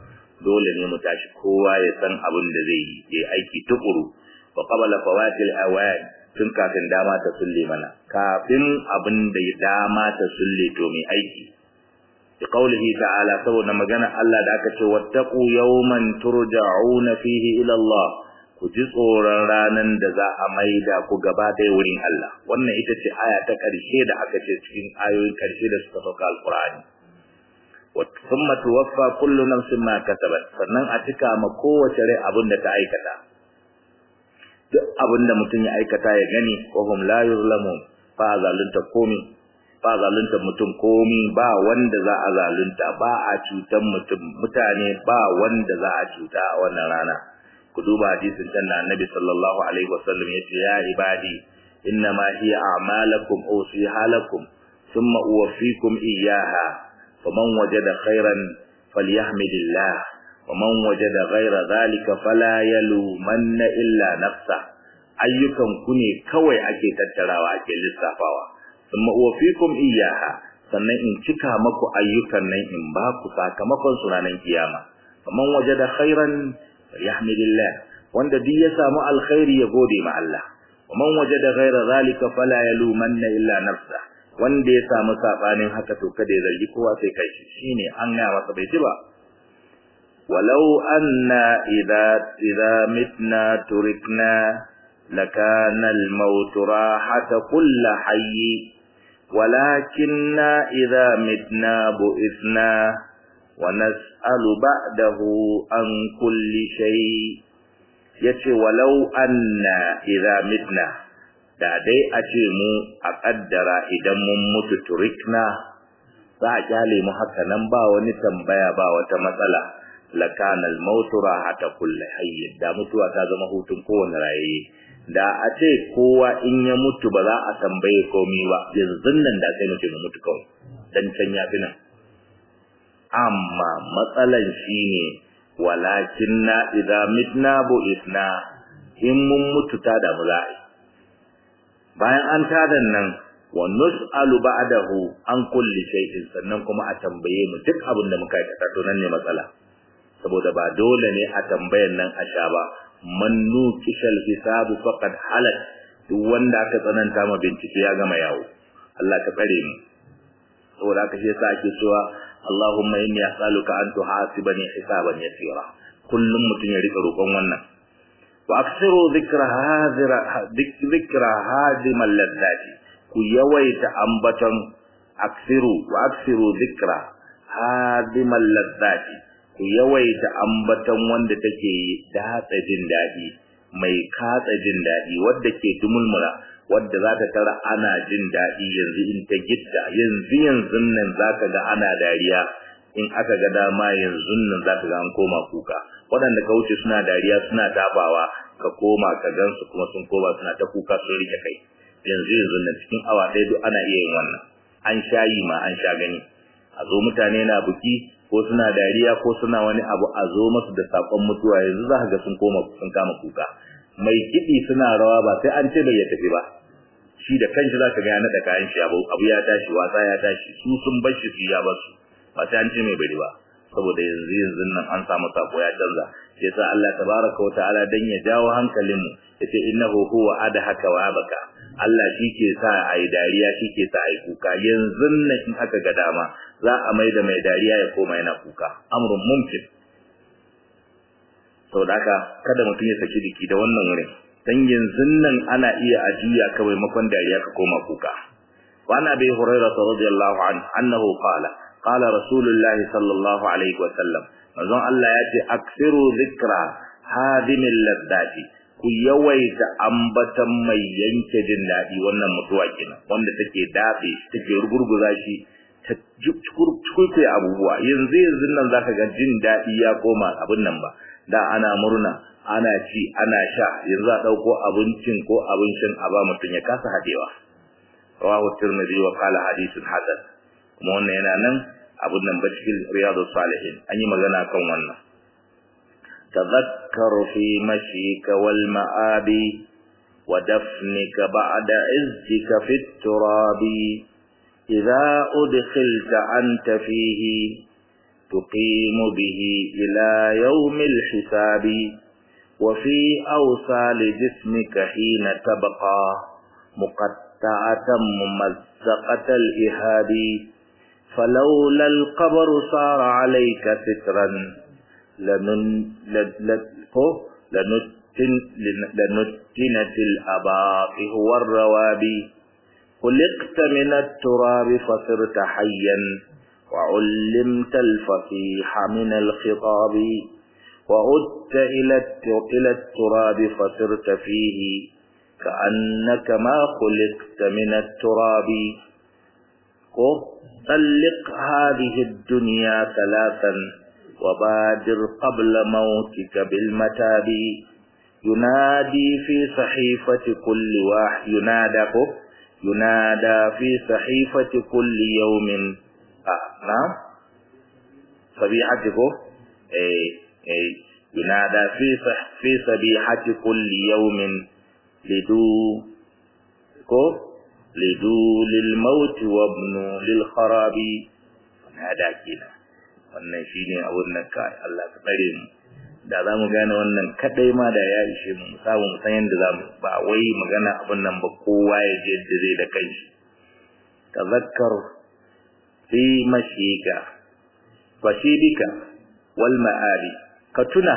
dole ne mu tashi kowa ya san abin da zai yi ya aiki tukuru wa qabala fawatil awan tun kafin dama ta sulle mana kafin abin da ya dama ta sulle to mai aiki bi qaulihi ta'ala saboda magana Allah da aka ce wattaqu yawman turja'una fihi ila Allah ku ji tsoron ranan da za a maida ku gaba da wurin Allah wannan ita ce aya ta karshe da aka ce cikin ayoyin karshe da suka sauka alqur'ani wa thumma tuwaffa kullu nafsin ma kasabat sannan a cika ma kowace rai abin da ta aikata duk abinda mutum ya aikata ya gani wa hum la yuzlamun fa zalunta komi fa zalunta mutum komi ba wanda za a zalunta ba a cutan mutum mutane ba wanda za a cuta a wannan rana ku duba hadisin can da Annabi sallallahu alaihi wasallam yace ya ibadi innama hiya a'malakum usiha lakum thumma uwaffikum iyyaha faman wajada khairan falyahmidillah ومن وجد غير ذلك فلا يلومن إلا نفسه ayyukan ku ne kawai ake tattarawa ake lissafawa thumma uwaffikum iyyaha sannan in cika maku ayyukan nan in ba ku sakamakon su ranar kiyama faman wajada khairan yahmidillah wanda duk ya samu alkhairi ya gode ma Allah waman wajada ghayra zalika fala yalumanna illa nafsa wanda ya samu sabanin haka to kada ya zargi kowa sai kai shine an ga masa bai ci ba ولو أن إذا إذا متنا تركنا لكان الموت راحة كل حي ولكننا إذا متنا بئسنا ونسأل بعده عن كل شيء yace walau anna idza mitna da dai a ce mu a kaddara idan mun mutu turikna za a kyale mu haka nan ba wani tambaya ba wata matsala lakana al-maut rahata kulli hayy da mutuwa ta zama hutun kowane raye da a ce kowa in ya mutu ba za a tambaye komai ba yanzu nan da sai mutum mutu kawai dan can ya fi nan amma matsalan shine walakinna idza mitna bu'ithna in mun mutu ta da mu za'i bayan an tadan nan wa nus'alu ba'dahu an kulli shay'in sannan kuma a tambaye mu duk abin da muka aikata to nan ne matsala saboda ba dole ne a tambayan nan a sha ba man nukishal hisabu faqad halak duk wanda aka tsananta ma bincike ya gama yawo Allah ka tsare mu saboda haka shi yasa ake cewa Allahumma inni as'aluka an tuhasibani hisaban yasira kullum mutun ya rika roƙon wannan wa aksiru dhikra hadira dhikra hadimal ladati ku yawaita ambaton aksiru wa aksiru dhikra hadimal ladati ku yawaita ambaton wanda take datsa jin dadi mai katsa jin dadi wanda ke dumulmula wanda zaka tara ana jin dadi yanzu in ta gitta yanzu yanzu nan zaka ga ana dariya in aka ga dama yanzu nan zaka ga an koma kuka wadanda ka wuce suna dariya suna dabawa ka koma ka gansu kuma sun koma suna ta kuka sun rike kai yanzu yanzu nan cikin awa ɗaya duk ana iya yin wannan an shayi ma an sha gani a zo mutane na buki ko suna dariya ko suna wani abu a zo musu da sakon mutuwa yanzu za ka ga sun koma sun kama kuka mai kidi suna rawa ba sai an ce bai ya tafi ba shi da kanshi zaka ga yana da kayan shi abu abu ya tashi wasa ya tashi su sun bar shi ya bar su ba sai an ce mai bari ba saboda yanzu yanzu nan an samu sako ya canza sai sa Allah tabaaraka wa ta'ala dan ya jawo hankalin mu yace innahu huwa adhaka wa abaka Allah shike sa ai dariya shike sa ai kuka yanzu nan in aka ga dama za a maida mai dariya ya koma yana kuka amrun mumkin saboda haka kada mutum ya saki diki da wannan wurin dan yanzu nan ana iya ajiya kawai makon dariya ka koma kuka wa ana bi hurairah radiyallahu anhu annahu qala qala rasulullah sallallahu alaihi wa sallam manzon Allah yace aksiru dhikra hadimil ladati ku yawaita ambatan mai yanke jin dadi wannan mutuwa kenan wanda take dafe take rugurguza shi ta jukurkuce abubuwa yanzu yanzu nan zaka ga jin dadi ya koma abun nan ba da ana murna ana ci ana sha yanzu a dauko abincin ko abin shan aba mutun ya kasa hadewa rawahu tirmidhi wa qala hadithun hasan kuma wannan yana nan abun nan ba cikin riyadus salihin an yi magana kan wannan tadhakkaru fi mashika wal ma'abi wa dafnika ba'da izzika fit turabi idza udkhilta anta fihi تقيم به إلى يوم الحساب وفي أوصال جسمك حين تبقى مقطعة ممزقة الإهاب فلولا القبر صار عليك سترا لنن لنتنت الأباق هو الروابي خلقت من التراب فصرت حيا وعلمت الفصيح من الخطاب وعدت إلى التراب فصرت فيه كأنك ما خلقت من التراب طلق هذه الدنيا ثلاثا وبادر قبل موتك بالمتاب ينادي في صحيفة كل واحد ينادى ينادى في صحيفة كل يوم آه نعم صبيحتك اي اي ينادى في صح في صبيحة كل يوم لدو كو لدو للموت وابن للخراب هذا كده wannan shine abun nan kai Allah ka tsare mu da zamu gane wannan kadai ma da ya ishe mu samu mu san yanda zamu ba wai magana abun nan ba kowa ya je da zai da kai tazakkar fi mashika fashidika wal ma'ali ka tuna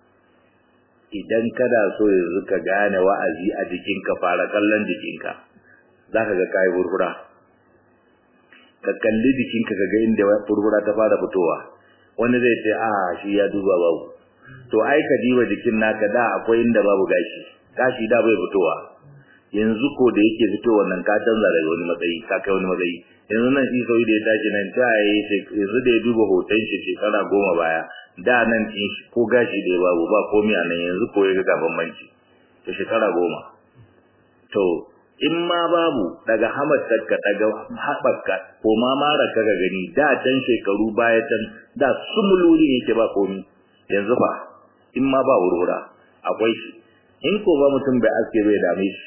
idan kada so yanzu ka gane wa'azi a jikinka fara kallon jikinka zaka ga kai burhura ka kalli jikinka kaga inda furfura ta fara fitowa wani zai ce a shi ya duba babu to ai ka diba jikin naka da akwai inda babu gashi gashi da bai fitowa yanzu ko da yake fitowa nan ka canza daga wani matsayi ka kai wani matsayi yanzu nan shi sai da ya tashi nan ta yi yanzu da ya duba hoton shi shekara goma baya da nan kin shi ko gashi da babu ba komai a nan yanzu ko ya ga bambanci to shekara goma to in ma babu daga hamattarka daga haɓarka ko ma mara ka ga gani da can shekaru baya can da sumuluri yake ba komi yanzu fa in ma ba wurwura akwai shi in ko ba mutum bai aske bai dame shi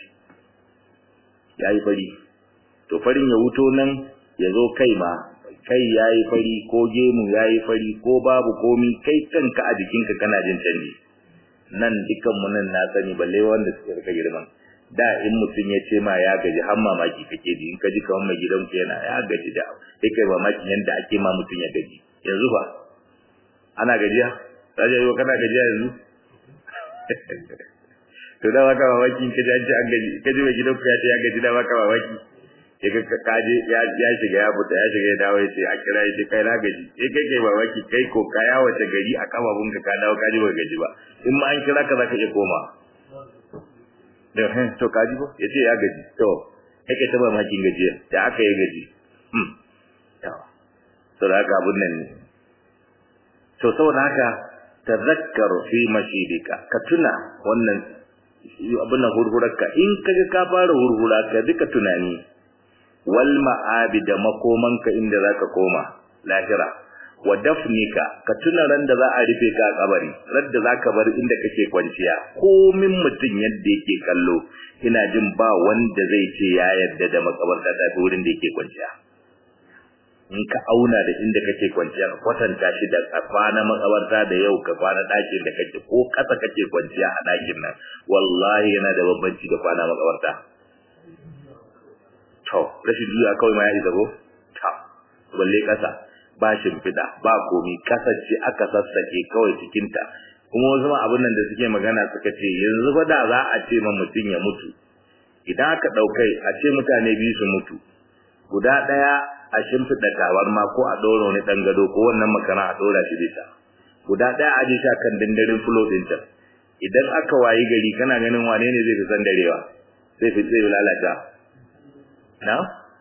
yayi fari to farin ya wuto nan ya zo kai ma kai yayi fari ko gemu yayi fari ko babu komi kai kanka a jikinka kana jin canji nan dukan mu nan na sani balle wanda suke rika girman da in mutum ya ce ma ya gaji har mamaki kake ji in ka ji kawai mai gidanku yana ya gaji da sai kai mamaki yanda ake ma mutum ya gaji yanzu fa ana gajiya sai yau kana gajiya yanzu to da waka mamaki ka ji an ce an gaji ka ji mai gidanku ya ce ya gaji da waka mamaki ya ga ka kaje ya ya shiga ya fita ya shiga ya dawo ya ce a kira ya ce kai na gaji sai kai kai mamaki kai ko kaya wace gari a kafafun ka ka dawo ka ji ba gaji ba in ma an kira ka zaka iya koma da hen to kaji ko yace ya gaji to kake ta mamakin gajiya da aka yi gaji hmm yawa to da haka abun nan ne to saboda haka tazakkaru fi mashidika ka tuna wannan abun nan hurhurarka in kaga ka fara hurhura ka duka tunani wal ma'abi da makomanka inda zaka koma lahira wa dafnika ka tuna ran da za a rufe ka a kabari ran da zaka bar inda kake kwanciya komin mutun yadda yake kallo ina jin ba wanda zai ce ya yarda da makabarta ta wurin da yake kwanciya in ka auna da inda kake kwanciya ka kwatanta shi da kwana makabarta da yau ka kwana dakin da kake ko kasa kake kwanciya a dakin nan wallahi yana da bambanci da kwana makabarta to rashin juya kawai ma ya isa ko ta balle kasa ba shimfida ba komi kasance aka sassake kawai cikin ta kuma wasu ma abun nan da suke magana suka ce yanzu fa da za a ce ma mutun ya mutu idan aka daukai a ce mutane biyu su mutu guda daya a shimfida tawarma ko a dora wani dan gado ko wannan makana a dora shi bisa guda daya a ji kan dindarin floor din ta idan aka wayi gari kana ganin wane ne zai fi san darewa sai fi sai lalata na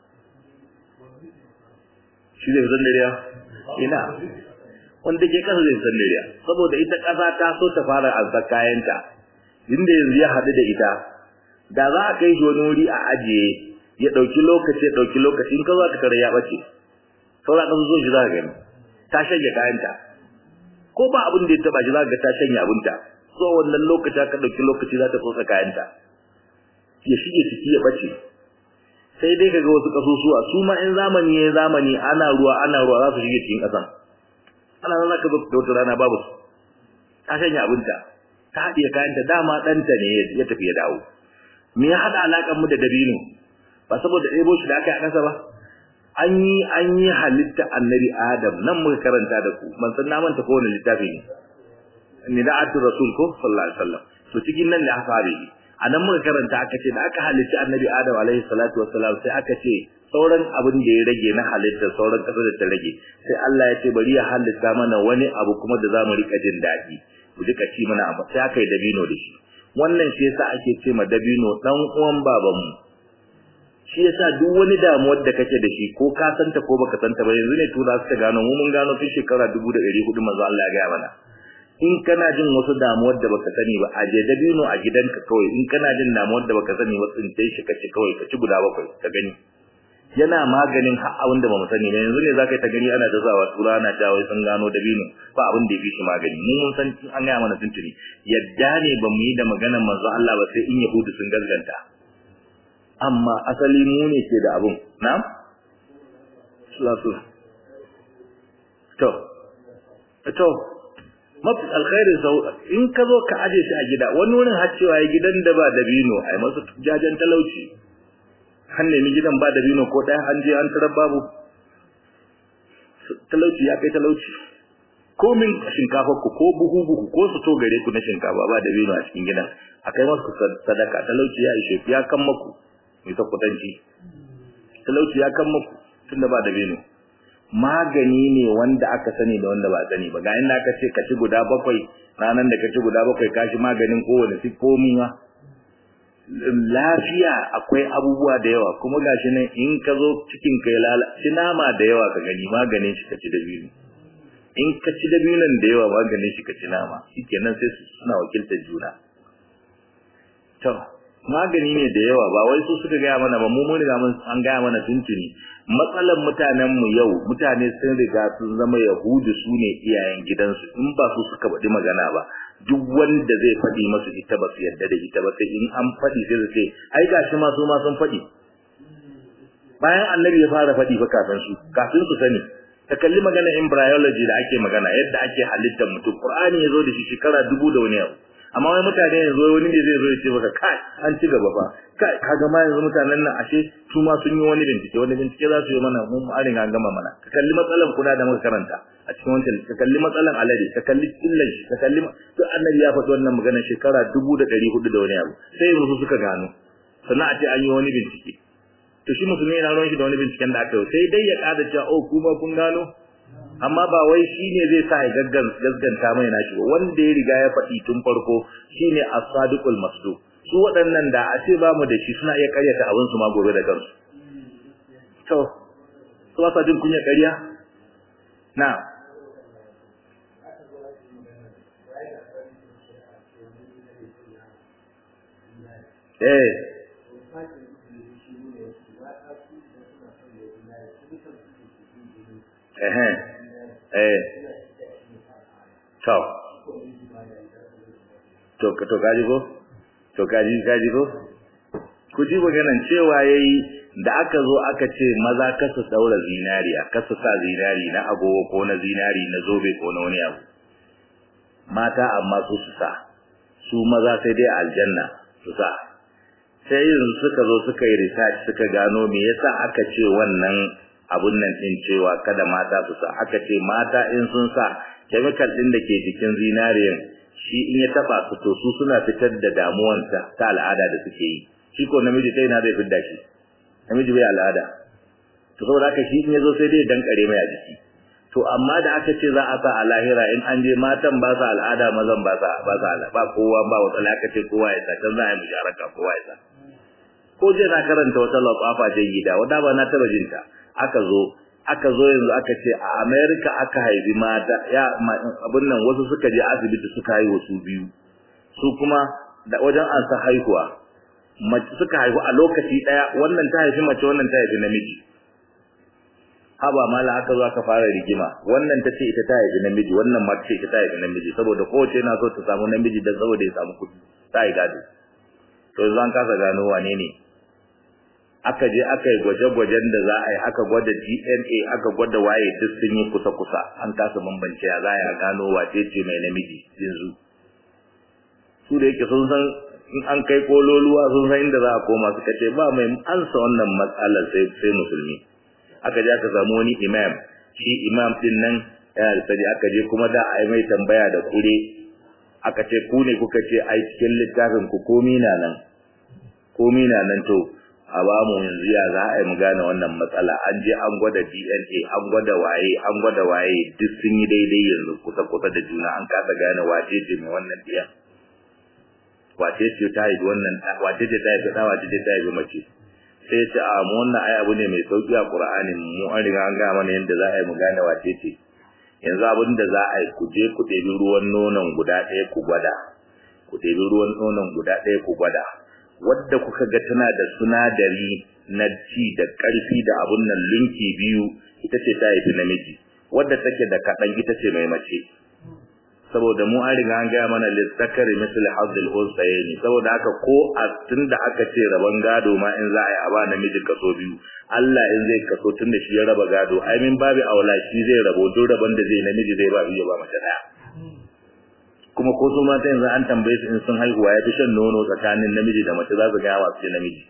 shi zai san dariya ina wanda ke kasa zai san dariya saboda ita kasa ta so ta fara azza kayanta inda yanzu ya hadu da ita da za a kai shi wani wuri a ajiye ya dauki lokaci ya dauki lokaci in ka zo ka tare ya bace saboda ka zo shi za ka gani ta shanye kayanta ko ba abin da ya taba shi za ka ta shanye abinta so wannan lokaci ka dauki lokaci za ta tsotsa kayanta ya shige ciki ya bace sai dai kaga wasu kasusuwa su ma in zamani yayin zamani ana ruwa ana ruwa za su shige cikin kasan ana nan zaka da wata rana babu ta shanya abinta ta haɗiye kayanta dama ɗanta ne ya tafi ya dawo me ya haɗa alaƙar mu da dabino ba saboda ɗebo shi da aka yi a ƙasa ba an yi an yi halitta annabi adam nan muka karanta da ku ban san na manta ko wani littafi ne ni da atu rasul ko sallallahu alaihi wasallam to cikin nan da aka yi a nan muka karanta aka ce da aka halitta annabi adam alaihi salatu wassalam sai aka ce sauran abin da ya rage na halitta sauran ƙasar da ta rage sai Allah ya ce bari ya halitta mana wani abu kuma da zamu rika jin daɗi mu rika ci mana amma sai aka yi dabino da shi wannan shi yasa ake ce ma dabino dan uwan babanmu shi yasa duk wani damuwar da kake da shi ko ka santa ko baka santa ba yanzu ne tura suka gano mu mun gano tun shekara dubu da ɗari hudu manzo Allah ya ga mana in kana jin wasu damuwar da baka sani ba aje dabino a gidanka kawai in kana jin damuwar da baka sani ba tsintai shi kace kawai ka ci guda bakwai ka gani yana maganin har abin da bamu sani ba yanzu ne zaka yi ta gani ana dazawa tura ana jawo sun gano dabino ba abin da ya fi shi magani mu mun san an ga mana tuntuni yadda ne bamu yi da maganar manzo Allah ba sai in yahudu sun gazganta amma asali mu ne ke da abun na'am salatu to to mafi alkhairi sau in ka zo ka aje shi a gida wani wurin har cewa ya gidan da ba dabino ai masu jajen talauci han nemi gidan ba dabino ko ɗaya an je an tarar babu talauci ya kai talauci ko min shinkafa ku ko buhu buhu ko su to gare ku na shinkafa ba dabino a cikin gidan akai masu sadaka talauci ya ishe ya kan maku mai ta kudanci talauci ya kan maku tunda ba dabino magani ne wanda aka sani da wanda ba sani ba ga inda aka ce ka ci guda bakwai ranan da ka ci guda bakwai ka shi maganin kowane sifomi ma lafiya akwai abubuwa da yawa kuma gashi nan in ka zo cikin kai lalace nama da yawa ka gani maganin shi ka ci dabino in ka ci dabinon da yawa maganin shi ka ci nama shikenan sai su suna wakiltar juna to magani ne da yawa ba wai su suka gaya mana ba mu mun riga mun an gaya mana tuntuni matsalan mutanen mu yau mutane sun riga sun zama yahudu su ne iyayen gidansu in ba su suka faɗi magana ba duk wanda zai faɗi masu ita ba su yarda da ita ba sai in an faɗi sai su ce ai gashi ma su ma sun faɗi bayan annabi ya fara faɗi fa kafin su kafin su sani ta kalli magana embryology da ake magana yadda ake halittar mutum qur'ani ya zo da shi shekara dubu da wani abu amma wai mutane yanzu wani ne zai zo ya ce maka kai an ci gaba fa kai kaga ma yanzu mutanen nan ashe su ma sun yi wani bincike wani bincike za su yi mana mun an riga gama mana ka kalli matsalan kuna da muka karanta a cikin wancan ka kalli matsalan alade ka kalli illan shi ka kalli to annabi ya faɗi wannan magana shekara dubu da ɗari hudu da wani abu sai yanzu suka gano sannan a ce an yi wani bincike to shi musulmi yana ruwan shi da wani binciken da aka yi sai dai ya kada cewa oh kuma kun gano amma ba wai shine zai sa ya gaggan gaskanta mai nashi ba wanda ya riga ya faɗi tun farko shine as-sadiqul masduq su waɗannan da a ce ba mu da shi suna iya ƙaryata abin su ma gobe da kansu to su ba sa jin kunya ƙarya na eh eh eh to to to kaji ko to kaji kaji ko ku ji maganan cewa yayi da aka zo aka ce maza kasu daura zinariya kasu sa zinari na agogo ko na zinari na zobe ko na wani abu mata amma su su sa su maza sai dai aljanna su sa sai yanzu suka zo suka yi research suka gano me yasa aka ce wannan abun nan din cewa kada mata su sa aka ce mata in sun sa chemical din da ke cikin zinariyan shi in ya taba su to su suna fitar da damuwanta ta al'ada da suke yi shi ko namiji sai na zai fidda shi namiji bai al'ada to saboda haka shi in yazo sai dai dankare mai a jiki to amma da aka ce za a sa a lahira in an je matan ba sa al'ada mazan ba sa ba sa ba kowa ba wata aka ce kowa ya sa kan za a yi musharaka kowa ya sa ko je na karanta wata lafafa jayyida wanda ba na taba jinta aka zo aka zo yanzu aka ce a America aka haifi mata ya abun nan wasu suka je asibiti suka haihu su biyu su kuma da wajen an sa haihuwa mace suka haihu a lokaci daya wannan ta haifi mace wannan ta haifi namiji haba mala aka zo aka fara rigima wannan tace ita ta haifi namiji wannan ma tace ita ta haifi namiji saboda kowace na so ta samu namiji dan saboda ya samu kudi ta yi gado to zan kasa gano wane ne aka je aka yi gwaje-gwajen da za a yi aka gwada D N A aka gwada waye duk sun yi kusa-kusa an kasa bambance ya za a gano wace ce mai namiji yanzu su da yake sun san in an kai kololuwa sun san inda za a koma suka ce ba mai ansa wannan matsalar sai sai musulmi aka je aka samu wani imam shi imam din nan yana da sani aka je kuma da a yi mai tambaya da kure aka ce ku ne kuka ce ai cikin littafin ku komi na nan komi na nan to a ba mu yanzu ya za a yi mu gane wannan matsala an je an gwada D N A an gwada waye an gwada waye duk sun yi daidai yanzu kusa kusa da juna an kasa gane wace ce mai wannan diyan wace ce ta yi wannan wace ce ta yi da wace ce ta yi mace sai ya ce a mu wannan ai abu ne mai sauki a Qur'ani mu an riga an ga mana yanda za a yi mu gane wace ce yanzu abin da za a yi ku je ku ɗebi ruwan nonon guda ɗaya ku gwada ku ɗebi ruwan nonon guda ɗaya ku gwada wadda kuka ga tana da sunadari na ci da ƙarfi da abun nan linki biyu ita ce ta haifi namiji wadda take da kaɗan ita ce mai mace saboda mu an riga an gaya mana littakari misali hazil unsayni saboda haka ko a tunda aka ce raban gado ma in za a yi a ba namiji kaso biyu Allah in zai kaso tunda shi ya raba gado ai min babu aula shi zai rabo duk raban da zai namiji zai ba iya ba mace daya kuma ko su mata yanzu an tambaye su in sun haihuwa ya fi shan nono tsakanin namiji da mace za su gaya wa su namiji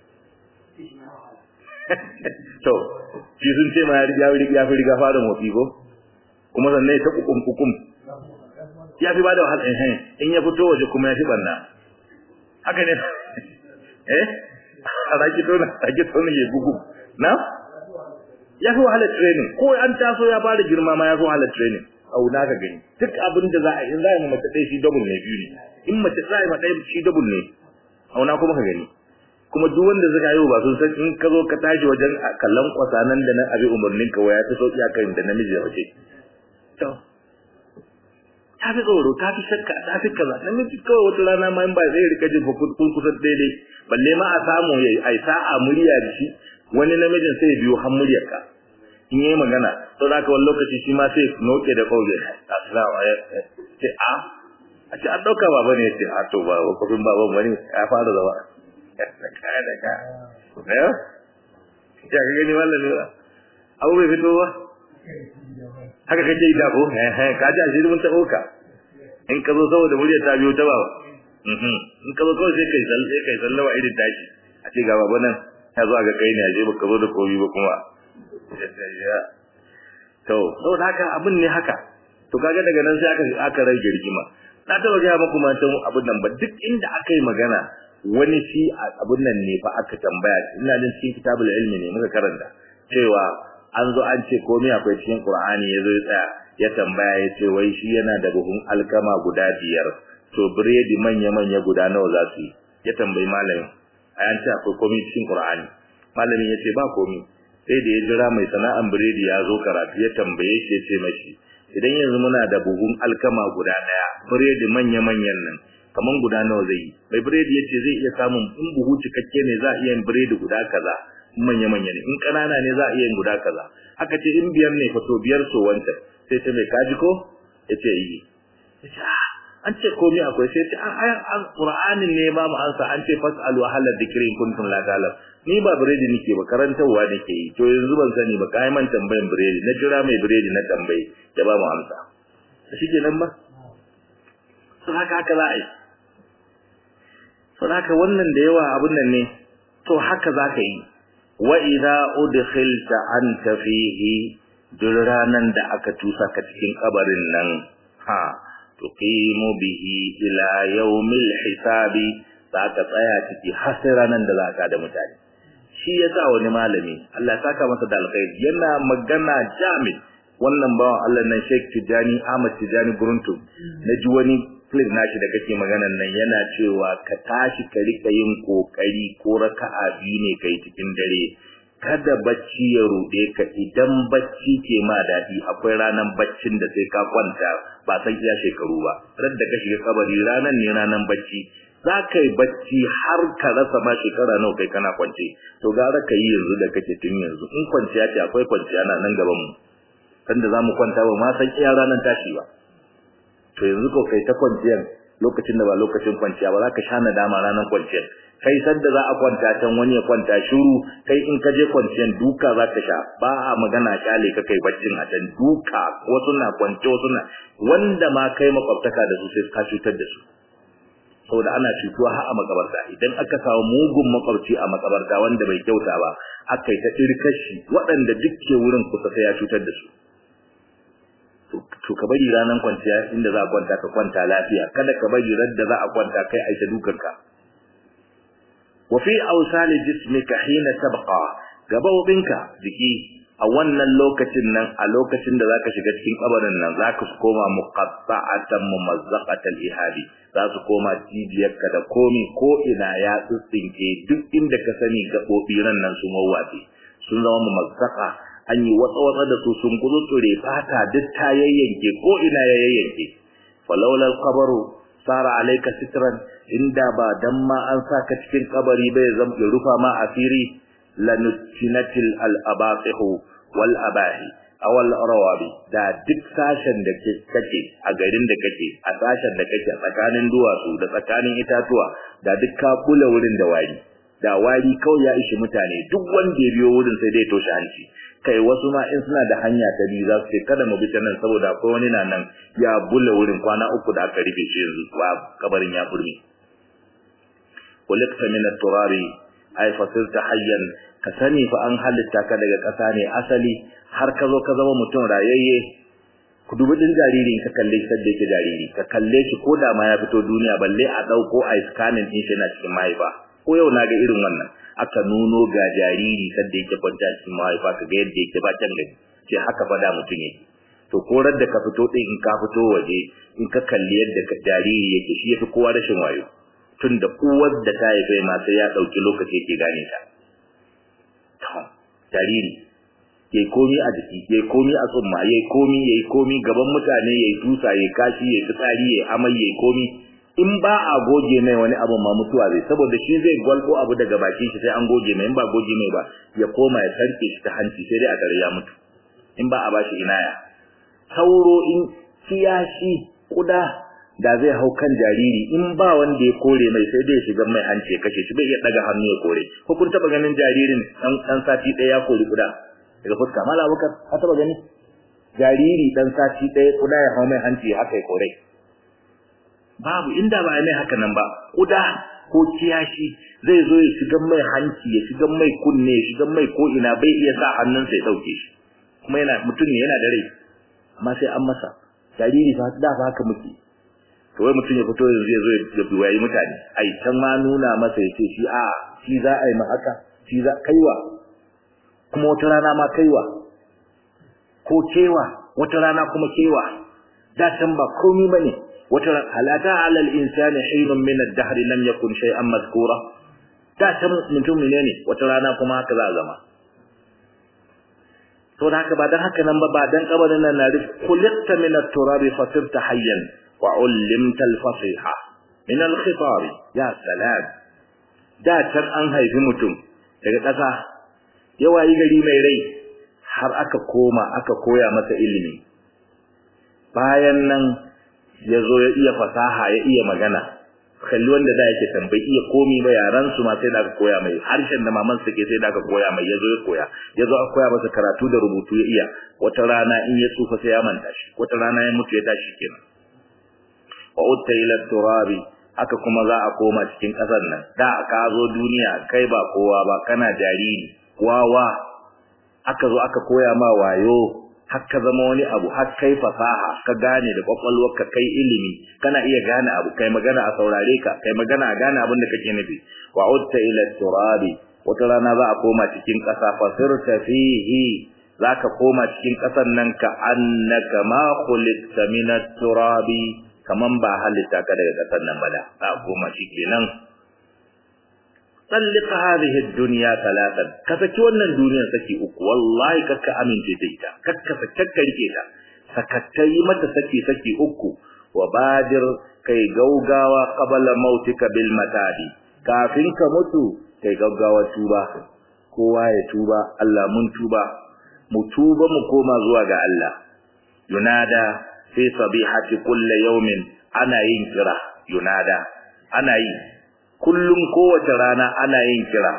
to shi sun ce ma ya ya fi riga fara motsi ko kuma sannan ya ta kukum kukum ya fi bada wahala eh in ya fito waje kuma ya fi banna haka ne eh araki to na araki to ne gugu na ya fi wahala training ko an taso ya fara girma ma ya fi wahala training auna ka gani duk abin da za a yi za a yi mace ɗaya shi double ne biyu ne in mace za a yi mace shi double ne auna kuma ka gani kuma duk wanda suka yi ba sun san in ka zo ka tashi wajen kallon kwasa nan da nan abi umarnin ka waya ta sauki akan da namiji da mace to ta fi tsoro ta fi shakka ta fi kaza namiji kawai wata rana ma in ba zai rika jin kun kusa daidai balle ma a samu ya yi sa'a murya da shi wani namijin sai biyo har muryarka in yayi magana to da ka wani lokaci shi ma sai noke da kauye assalamu alaikum sai a a ce an dauka baba ne sai a to ba kofin baban wani ya fara zama kai da ka eh ya ga ni wallahi ne abu bai fito ba haka kake da ko eh eh ka ji asiri mun tabo ka in ka zo saboda murya ta biyo ta ba mhm in ka zo kawai sai kai sai kai sallawa irin tashi a ce ga baba nan ya zo ga kai ne aje baka zo da komi ba kuma to saboda haka abin ne haka to kaga daga nan sai aka aka rage rigima na taba ga muku ma tun abin nan ba duk inda aka yi magana wani shi abin nan ne fa aka tambaya ina jin cikin kitabul ilmi ne muka karanta cewa an zo an ce komai akwai cikin Qur'ani yazo ya tsaya ya tambaya ya ce wai shi yana da buhun alkama guda biyar to biredi manya manya guda nawa za su yi ya tambayi malamin ayan ce akwai komai cikin Qur'ani malamin ya ce ba komai sai da ya jira mai sana'an biredi ya zo karatu ya tambaye shi ya ce mashi idan yanzu muna da buhun alkama guda daya biredi manya manyan nan kaman guda nawa zai yi mai biredi ya ce zai iya samun in buhu cikakke ne za a iya yin biredi guda kaza manya manya ne in kanana ne za a iya yin guda kaza aka ce in biyar ne fa to biyar so wanta sai ta mai kaji ko yace yi yace an ce komai akwai sai ta ayan Qur'anin ne ba mu ansa an ce fasalu ahla dhikri kuntum la ta'lam ni ba biredi nake ba karantawa nake yi to yanzu ban sani ba kai man tambayan biredi na jira mai biredi na tambaye ya ba mu amsa shikenan ba to haka haka za a yi to haka wannan da yawa abun nan ne to haka za ka yi wa idza udkhilta anta fihi duranan da aka tusa ka cikin kabarin nan ha tuqimu bihi ila yawmil hisabi za ka tsaya ciki hasiranan da za ka da mutane shi yasa wani malami Allah ya saka masa da alkhairi yana magana jami wannan bawan Allah nan Sheikh Tijani Ahmad Tijani Guruntu naji wani clip nashi da kake maganan nan yana cewa ka tashi ka rika yin kokari ko raka'a biyu ne kai cikin dare kada bacci ya rude ka idan bacci ke ma dadi akwai ranan baccin da sai ka kwanta ba san iya shekaru ba radda ka shiga kabari ranan ne ranan bacci zaka yi bacci har ka rasa ma shekara nawa kai kana kwance to gara ka yi yanzu da kake tun yanzu in kwanciya ce akwai kwanciya na nan gaban mu sanda zamu kwanta ba ma san iya ranan tashi ba to yanzu ko kai ta kwanciyan lokacin da ba lokacin kwanciya ba zaka sha nadama ranar kwanciya kai sadda za a kwanta can wani ya kwanta shiru kai in ka je kwanciyan duka zaka sha ba a magana kyale ka kai baccin a can duka wasu na kwance wasu na wanda ma kai makwabtaka da su sai ka cutar da su saboda ana cutuwa har a makabarta idan aka samu mugun makwabci a makabarta wanda bai kyauta ba aka yi ta irkashi waɗanda dukke wurin kusa sai ya cutar da su to ka bari ranan kwanciya inda za a kwanta ka kwanta lafiya kada ka bari radda za a kwanta kai aisha dukanka wa fi awsal jismika hina tabqa gabawbinka jiki a wannan lokacin nan a lokacin da zaka shiga cikin kabarin nan zaka koma muqatta'atan mumazzaqatal ihadi za su koma jijiyarka da komi ko ina ya tsitsinke duk inda ka sani gabobi ran nan su mawace sun zama mumazzaqa an yi watsa-watsa da su sun gudutsure fata duk ta yayyanke ko ina ya yayyanke falawlal qabru sara alayka sitran inda ba dan ma an saka cikin kabari bai zama ya rufa ma asiri lanutinatil al-abatihu wal abahi awal rawabi da duk sashen da kake a garin da kake a sashen da kake tsakanin duwatsu da tsakanin itatuwa da duk ka kula wurin da wari da wari kawai ya ishi mutane duk wanda ya biyo wurin sai dai toshe hanci kai wasu ma in suna da hanya ta biyu za su ce kada mu bi ta nan saboda akwai wani na nan ya bulle wurin kwana uku da aka rufe shi yanzu wa kabarin ya burme kulikta min at-turabi ay fasilta hayyan ka sani fa an halitta ka daga ƙasa ne asali har ka zo ka zama mutum rayayye ku dubi din jariri ka kalle shi da yake jariri ka kalle shi ko da ma ya fito duniya balle a dauko a scanning din shi na cikin mahaifa ko yau na ga irin wannan aka nuno ga jariri sadda yake kwanta cikin mahaifa ka ga yadda yake ba can gani ce haka fa da mutum yake to korar da ka fito din in ka fito waje in ka kalli yadda ka jariri yake shi yafi kowa rashin wayo tunda uwar da ta haife ma sai ya dauki lokaci yake gane ta to jariri yayi komi a jiki yayi komi a tsumma yayi komi yayi komi gaban mutane yayi tusa yayi kashi yayi fitsari yayi amai yayi komi in ba a goge mai wani abu ma mutuwa zai saboda shi zai gwalko abu daga bakin shi sai an goge mai in ba goge mai ba ya koma ya sarke shi ta hanci sai dai a gare ya mutu in ba a bashi inaya sauro in kiyashi kuda da zai hau kan jariri in ba wanda ya kore mai sai dai ya shiga mai hanci ya kashe shi bai iya daga hannu ya kore ko kun taba ganin jaririn dan dan sati daya ya kore kuda daga fuska mala abukar ka taba gani jariri dan sati daya kuda ya hau mai hanci haka ya kore babu inda ba mai haka nan ba kuda ko kiyashi zai zo ya shiga mai hanci ya shiga mai kunne ya shiga mai ko ina bai iya sa hannunsa ya dauke shi kuma yana mutum ne yana da rai amma sai an masa jariri fa da fa haka muke to wai mutum ya fito yanzu ya zo ya biwayi mutane ai can ma nuna masa yace shi a shi za a yi ma haka shi za kaiwa kuma wata rana ma kaiwa ko kewa wata rana kuma kewa da can ba komai bane wata halata ala al-insani hinun min ad-dahr lam yakun shay'an madhkura da can mutum ne ne wata rana kuma haka za a zama to da haka ba dan haka nan ba ba dan kabarin nan na rif kulitta min at-turab fasirta hayyan wa ullimta al-fasiha min al-khitab ya salam da can an haifi mutum daga ƙasa yawayi gari mai rai har aka koma aka koya masa ilimi bayan nan yazo ya iya fasaha ya iya magana kalli wanda da yake tambayi iya komi ba yaran su ma sai da aka koya mai harshen da maman su ke sai da aka koya mai yazo ya koya yazo aka koya masa karatu da rubutu ya iya wata rana in ya tsufa sai ya manta shi wata rana ya mutu ya tashi kenan wa utta ila turabi haka kuma za a koma cikin kasar nan da ka zo duniya kai ba kowa ba kana jariri wawa aka zo aka koya ma wayo haka zama wani abu har kai fasaha ka gane da kwakwalwarka kai ilimi kana iya gane abu kai magana a saurare ka kai magana a gane abin da kake nufi wa utta ila turabi wata rana za a koma cikin ƙasa fasirta fihi zaka koma cikin ƙasan nan ka annaka ma khuliqta min at-turabi kaman ba halitta ka daga ƙasan nan ba da za a koma shikenan talliq hadhihi ad-dunya thalathan ka saki wannan duniya saki uku wallahi kakka amince da ita kakka sakka rike ta sakattai mata saki saki uku wa badir kai gaugawa qabla mautika bil matadi kafin ka mutu kai gaugawa tuba kowa ya tuba Allah mun tuba mu tuba mu koma zuwa ga Allah yunada fi sabihati kulli yawmin ana yin kira yunada ana yi kullum kowace rana ana yin kira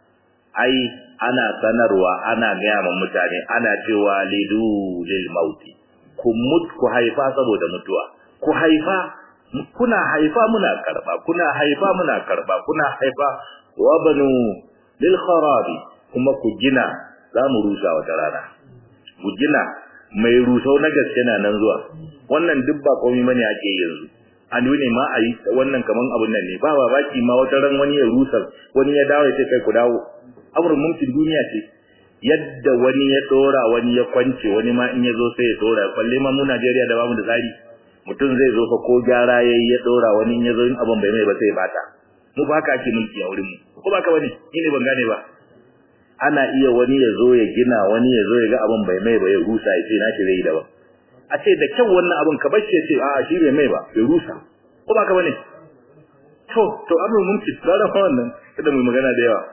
ai ana sanarwa ana gaya ma mutane ana cewa lidu lil mauti ku mut ku haifa saboda mutuwa ku haifa kuna haifa muna karba kuna haifa muna karba kuna haifa wa banu lil kharabi kuma ku gina zamu rusa wata rana ku gina mai rusau na gaske na nan zuwa wannan duk ba komai bane ake yanzu an ne ma ayi wannan kaman abun nan ne ba babaki ma wata ran wani ya rusa wani ya dawo ya ce kai ku dawo amurin mumkin duniya ce yadda wani ya dora wani ya kwance wani ma in ya zo sai ya dora kwalle ma mu Najeriya da bamu da tsari mutum zai zo fa ko gyara yayi ya dora wani in ya zo in abun bai mai ba sai ya bata mu ba haka ake mulki a wurin mu ko ba ka bane ni ne ban gane ba ana iya wani ya zo ya gina wani ya zo ya ga abun bai mai ba ya rusa ya ce na shi zai da ba a ce da kyau wannan abun ka bace ce a shi bai mai ba ya rusa ko ba ka bane to to amurin mumkin da wannan kada mu magana da yawa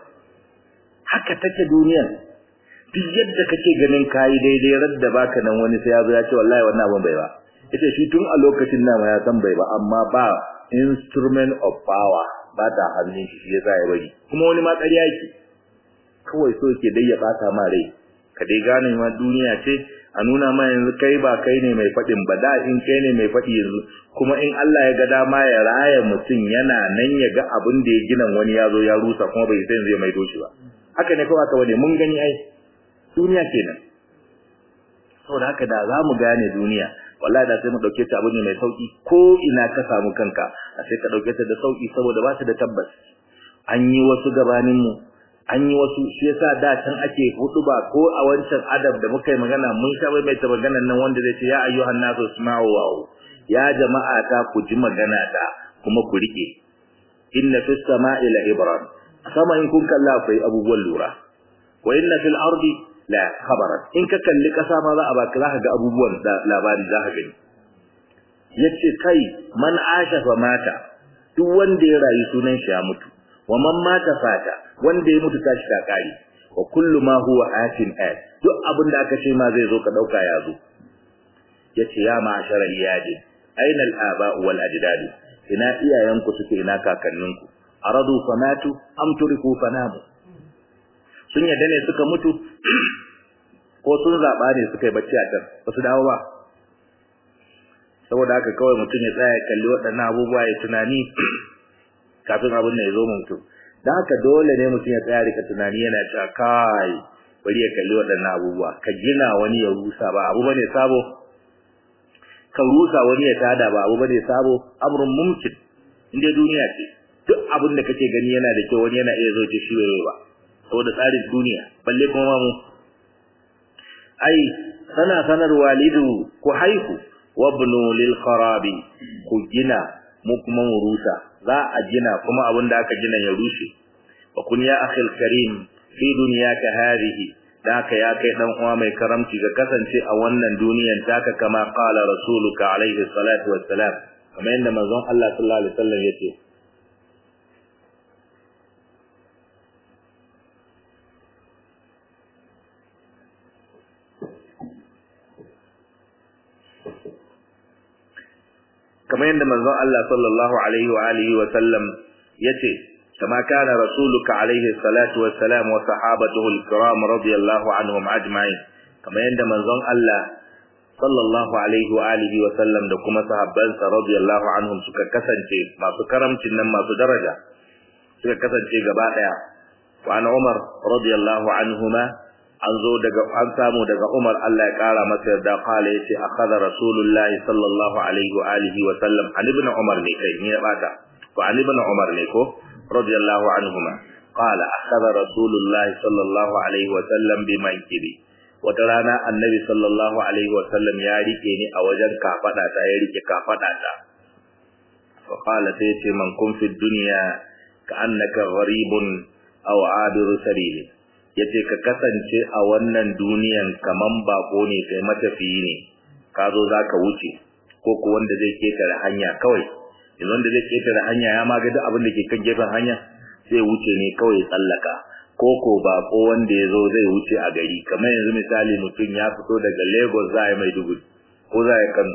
haka take duniya duk yadda kake ganin kai daidai radda baka nan wani sai ya zo ya ce wallahi wannan abun bai ba yace shi tun a lokacin nan ya san bai ba amma ba instrument of power ba ta hannun shi shi yasa ya bari kuma wani ma ƙarya yake kawai so yake dai ya bata ma rai ka dai gane ma duniya ce a nuna ma yanzu kai ba kai ne mai fadin ba da in kai ne mai fadi yanzu kuma in Allah ya ga dama ya raya mutum yana nan ya ga abin da ya gina wani ya zo ya rusa kuma bai sai zai maido shi ba haka ne kawai kawai mun gani ai duniya kenan saboda haka da za mu gane duniya wallahi da sai mu dauke ta abu ne mai sauki ko ina ka samu kanka a sai ka dauke ta da sauki saboda ba ta da tabbas an yi wasu gabanin mu an yi wasu shi yasa da can ake hutuba ko a wancan adab da muka yi magana mun sha mai ta maganar nan wanda zai ce ya ayyuhan nasu isma'u wa ya jama'a ta ku ji magana ta kuma ku rike inna fis sama'i la ibran sama in kun kalla akwai abubuwan lura wa inna fil ardi la khabaran in ka kalli kasa ma za a baka za ka ga abubuwan da labari za ka gani yace kai man asha fa mata duk wanda ya rayu sunan shi ya mutu wa man mata fata wanda ya mutu tashi ta kare wa kullu ma huwa atin at duk abinda aka ce ma zai zo ka dauka ya zo yace ya ma'ashara iyadi aina al-aba wal ajdad ina iyayenku suke ina kakanninku aradu famatu am turiku fanamu sun yadda ne suka mutu ko sun zaba ne suka yi bacci a can ba su dawo ba saboda haka kawai mutum ya tsaya kalli waɗannan abubuwa ya tunani kafin abin da ya zo mutum dan haka dole ne mutum ya tsaya rika tunani yana cewa kai bari ya kalli waɗannan abubuwa ka gina wani ya rusa ba abu bane sabo ka rusa wani ya tada ba abu bane sabo amrun mumkin inda duniya ce duk abin da kake gani yana da kyau wani yana iya zo ce shi bai ba saboda tsarin duniya balle kuma mu ai sana sanar walidu ku haihu wabnu lil kharabi ku gina mu kuma mu rusa za a gina kuma abin da aka gina ya rushe wa kun ya akhil karim fi dunyaka hadhihi daka ya kai dan uwa mai karamci ga kasance a wannan duniyan taka kama qala rasuluka alaihi salatu wassalam kamar yadda manzon Allah sallallahu alaihi wasallam yace kamar yadda manzon Allah sallallahu alaihi wa alihi wa sallam yace kama kana rasuluka alaihi salatu wassalam wa sahabatuhu alkiram radiyallahu anhum ajma'in kamar yadda manzon Allah sallallahu alaihi wa alihi wa sallam da kuma sahabbansa radiyallahu anhum suka kasance masu karamcin nan masu daraja suka kasance gaba daya wa an Umar radiyallahu anhuma an zo daga an samu daga Umar Allah ya kara masa yarda kala yace akhadha rasulullahi sallallahu alaihi wa alihi wa sallam an ibn Umar ne kai ne bata ko an ibn Umar ne ko radiyallahu anhuma qala akhadha rasulullahi sallallahu alaihi wa sallam bi mankibi wata rana annabi sallallahu alaihi wa sallam ya rike ni a wajen kafada ta ya rike kafada ta fa qala sai ce man kun fi dunya ka annaka gharibun aw abiru sabil yace ka kasance a wannan duniyan kaman bako ne kai matafiyi ne ka zo zaka wuce ko ko wanda zai ketare hanya kawai idan wanda zai ketare hanya ya maga duk abin da ke kan gefen hanya sai wuce ne kawai tsallaka ko ko bako wanda yazo zai wuce a gari kamar yanzu misali mutum ya fito daga Lagos zai Maiduguri ko zai Kano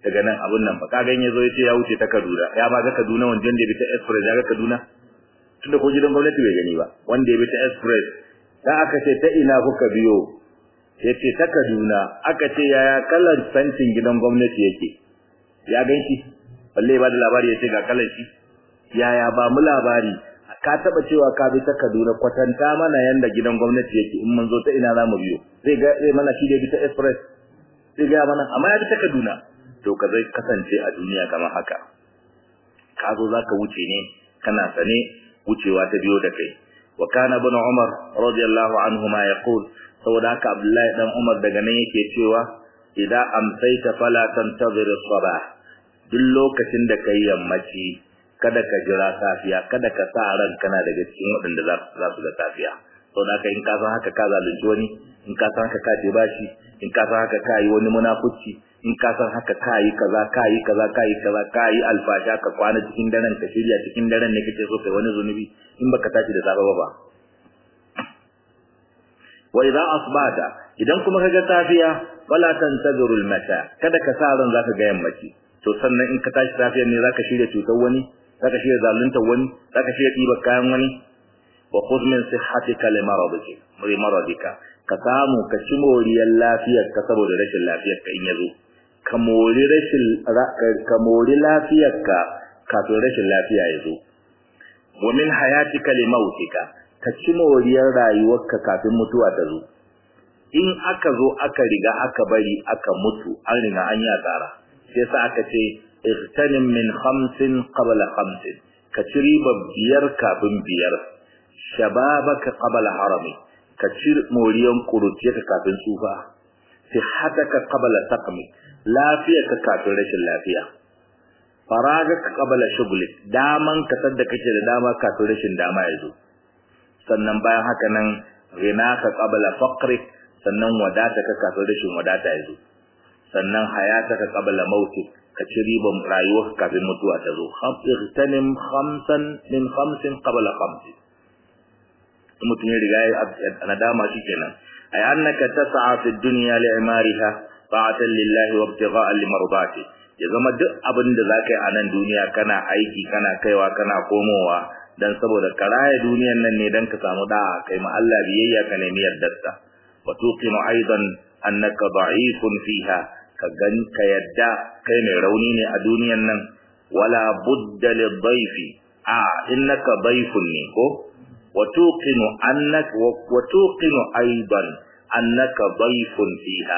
daga nan abun nan ba kaga yazo yace ya wuce ta Kaduna ya ba ga Kaduna wanda ya bi ta express ya ga Kaduna tunda ko gidan gwamnati bai gani ba wanda ya bi ta express dan aka ce ta ina kuka biyo yace ta Kaduna aka ce yaya kallon sancin gidan gwamnati yake ya ganki balle ba da labari yace ga kallon shi yaya ba mu labari ka taba cewa ka bi ta Kaduna kwatanta mana yanda gidan gwamnati yake in mun zo ta ina zamu biyo zai ga zai mana shi da bi ta express zai ga mana amma ya bi ta Kaduna to ka zai kasance a duniya kamar haka ka zo zaka wuce ne kana sane wucewa ta biyo da kai wa kana ibn Umar radiyallahu anhuma yaqul saboda haka Abdullahi dan Umar daga nan yake cewa idan amsaita fala tantazir as-sabah duk lokacin da kai yammaci kada ka jira safiya kada ka sa ran kana daga cikin wadanda za su ga safiya saboda haka in ka san haka ka zalunci wani in ka san haka ka ce bashi in ka san haka kai wani munafici in ka san haka kai kaza kai kaza kai kaza kai alfasha ka kwana cikin daren ka shirya cikin daren ne kake so kai wani zunubi in baka tashi da safa ba wa idza asbata idan kuma kaga safiya wala tantazirul mata kada ka sa ran zaka ga yammaci to sannan in ka tashi safiyar ne zaka shirya cutar wani zaka shirya zalunta wani zaka shirya diba kayan wani wa khudh min sihhatika limaradika limaradika ka samu ka ci moriyar lafiyar ka saboda rashin lafiyar ka in yazo ka mori rashin ka mori lafiyar ka kafin rashin lafiya yazo wa min hayatika limautika ka ci moriyar rayuwarka kafin mutuwa ta zo in aka zo aka riga aka bari aka mutu an riga an yi asara sai sa aka ce ihtanim min khamsin qabla khamsin ka ci riba biyar kafin biyar shababaka qabla harami ka ci moriyan kuruciyarka kafin tsufa sihhataka qabla saqmi lafiyarka kafin rashin lafiya faragaka qabla shughlik daman ka sadda kake da dama kafin rashin dama yazo sannan bayan haka nan ghinaka qabla faqrik sannan wadataka kafin rashin wadata yazo sannan hayataka qabla mautik ka ci riban rayuwarka kafin mutuwa ta zo khamsin khamsan min khamsin qabla khamsin mutum ya riga ya nadama shikenan ay annaka tas'a fi dunya li'imariha ta'atan lillahi wa ibtigha'an limardati ya zama duk abin da zakai a nan duniya kana aiki kana kaiwa kana komowa dan saboda karaye duniyan nan ne dan ka samu da'a kai ma Allah biyayya ka nemi yardarsa wa tuqinu aidan annaka da'ifun fiha ka gan ka yadda kai mai rauni ne a duniyan nan wala budda lidhayfi a innaka dayfun ne ko وتوقن أنك وتوقن أيضا أنك ضيف فيها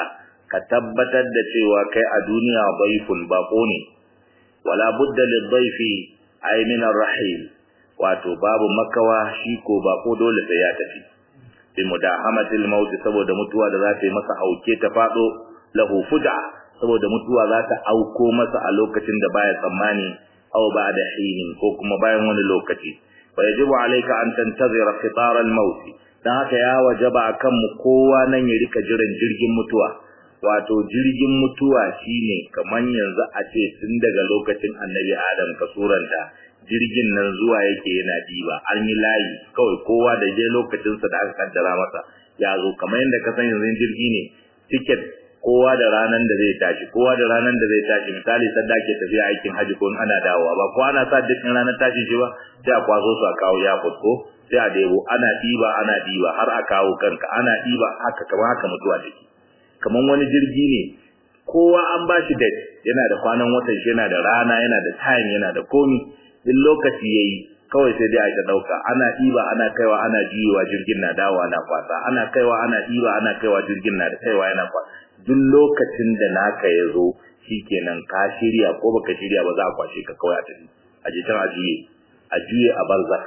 كتبتد cewa kai a duniya ضيفun bako ne wala budda lidhayf ay min ar-rahil wato babu makawa shi ko bako dole sai ya tafi bi mudahamatil maut saboda mutuwa da za ta yi masa auke ta fado lahu fuj'a saboda mutuwa za ta auko masa a lokacin da baya tsammani aw ba'da hin ko kuma bayan wani lokaci ويجب عليك أن تنتظر قطار الموت dan haka ya wajaba akan mu kowa nan ya rika jiran jirgin mutuwa wato jirgin mutuwa shine kaman yanzu a ce tun daga lokacin Annabi Adam ka suranta jirgin nan zuwa yake yana diba an yi layi kawai kowa da je lokacin sa da aka kaddara masa ya zo kaman yanda ka san yanzu jirgi ne ticket kowa da ranan da zai tashi kowa da ranan da zai tashi misali sadda ke tafiya aikin haji ko ana dawowa ba ko ana sa dukkan ranar tashi shi ba sai a kwazo su a kawo ya ko sai a debo ana diba ana diba har a kawo kanka ana diba haka kamar haka mutuwa take kaman wani jirgi ne kowa an bashi date yana da kwanan watan shi yana da rana yana da time yana da komi din lokaci yayi kawai sai dai aka dauka ana diba ana kaiwa ana jiwa jirgin na dawowa na kwasa ana kaiwa ana diba ana kaiwa jirgin na da kaiwa yana kwasa duk lokacin da naka yazo shikenan ka shirya ko baka shirya ba za a kwashe ka kawai a tafi a je can a juye a juye a barzak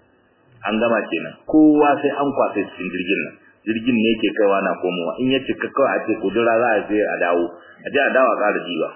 an gama kenan kowa sai an kwashe cikin jirgin nan jirgin ne yake kaiwa na komowa in ya cika kawai a ce kudura za a je a dawo a je a dawo a ƙara jiwa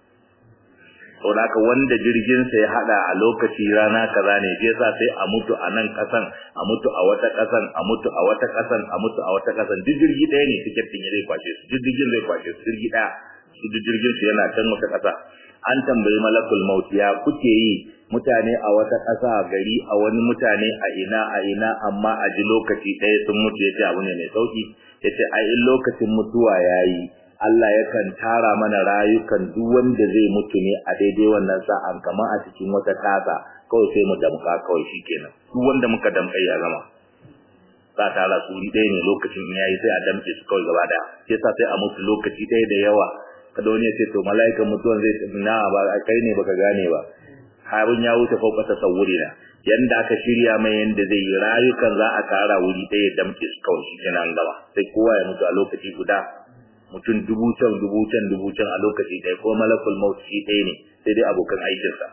saboda haka wanda jirgin sa ya hada a lokaci rana kaza ne sai sa sai a mutu a nan kasan a mutu a wata kasan a mutu a wata kasan a mutu a wata kasan duk jirgi ɗaya ne tiket din zai kwashe su duk jirgin zai kwashe su jirgi ɗaya su duk jirgin su yana can wata kasa an tambayi malakul maut ya kuke yi mutane a wata kasa gari a wani mutane a ina a ina amma a ji lokaci ɗaya sun mutu yace abu ne mai sauki yace ai in lokacin mutuwa yayi Allah yakan tara mana rayukan duk wanda zai mutu ne a daidai wannan sa'an kamar a cikin wata tasa kawai sai mu damka kawai shikenan duk wanda muka damka ya gama za ta ra su ɗaya ne lokacin yayi sai a damke su kawai gaba daya yasa sai a mutu lokaci ɗaya da yawa kada wani ya ce to mala'ikan mutuwan zai na ba kai ne baka gane ba harun ya wuce fauka tasawuri na yanda aka shirya mai yanda zai yi rayukan za a tara wuri ɗaya damke su kawai shikenan gaba sai kowa ya mutu a lokaci guda mutum dubu can dubu can dubu can a lokaci ɗaya ko malakul maut shi ɗaya ne sai dai abokan aikinsa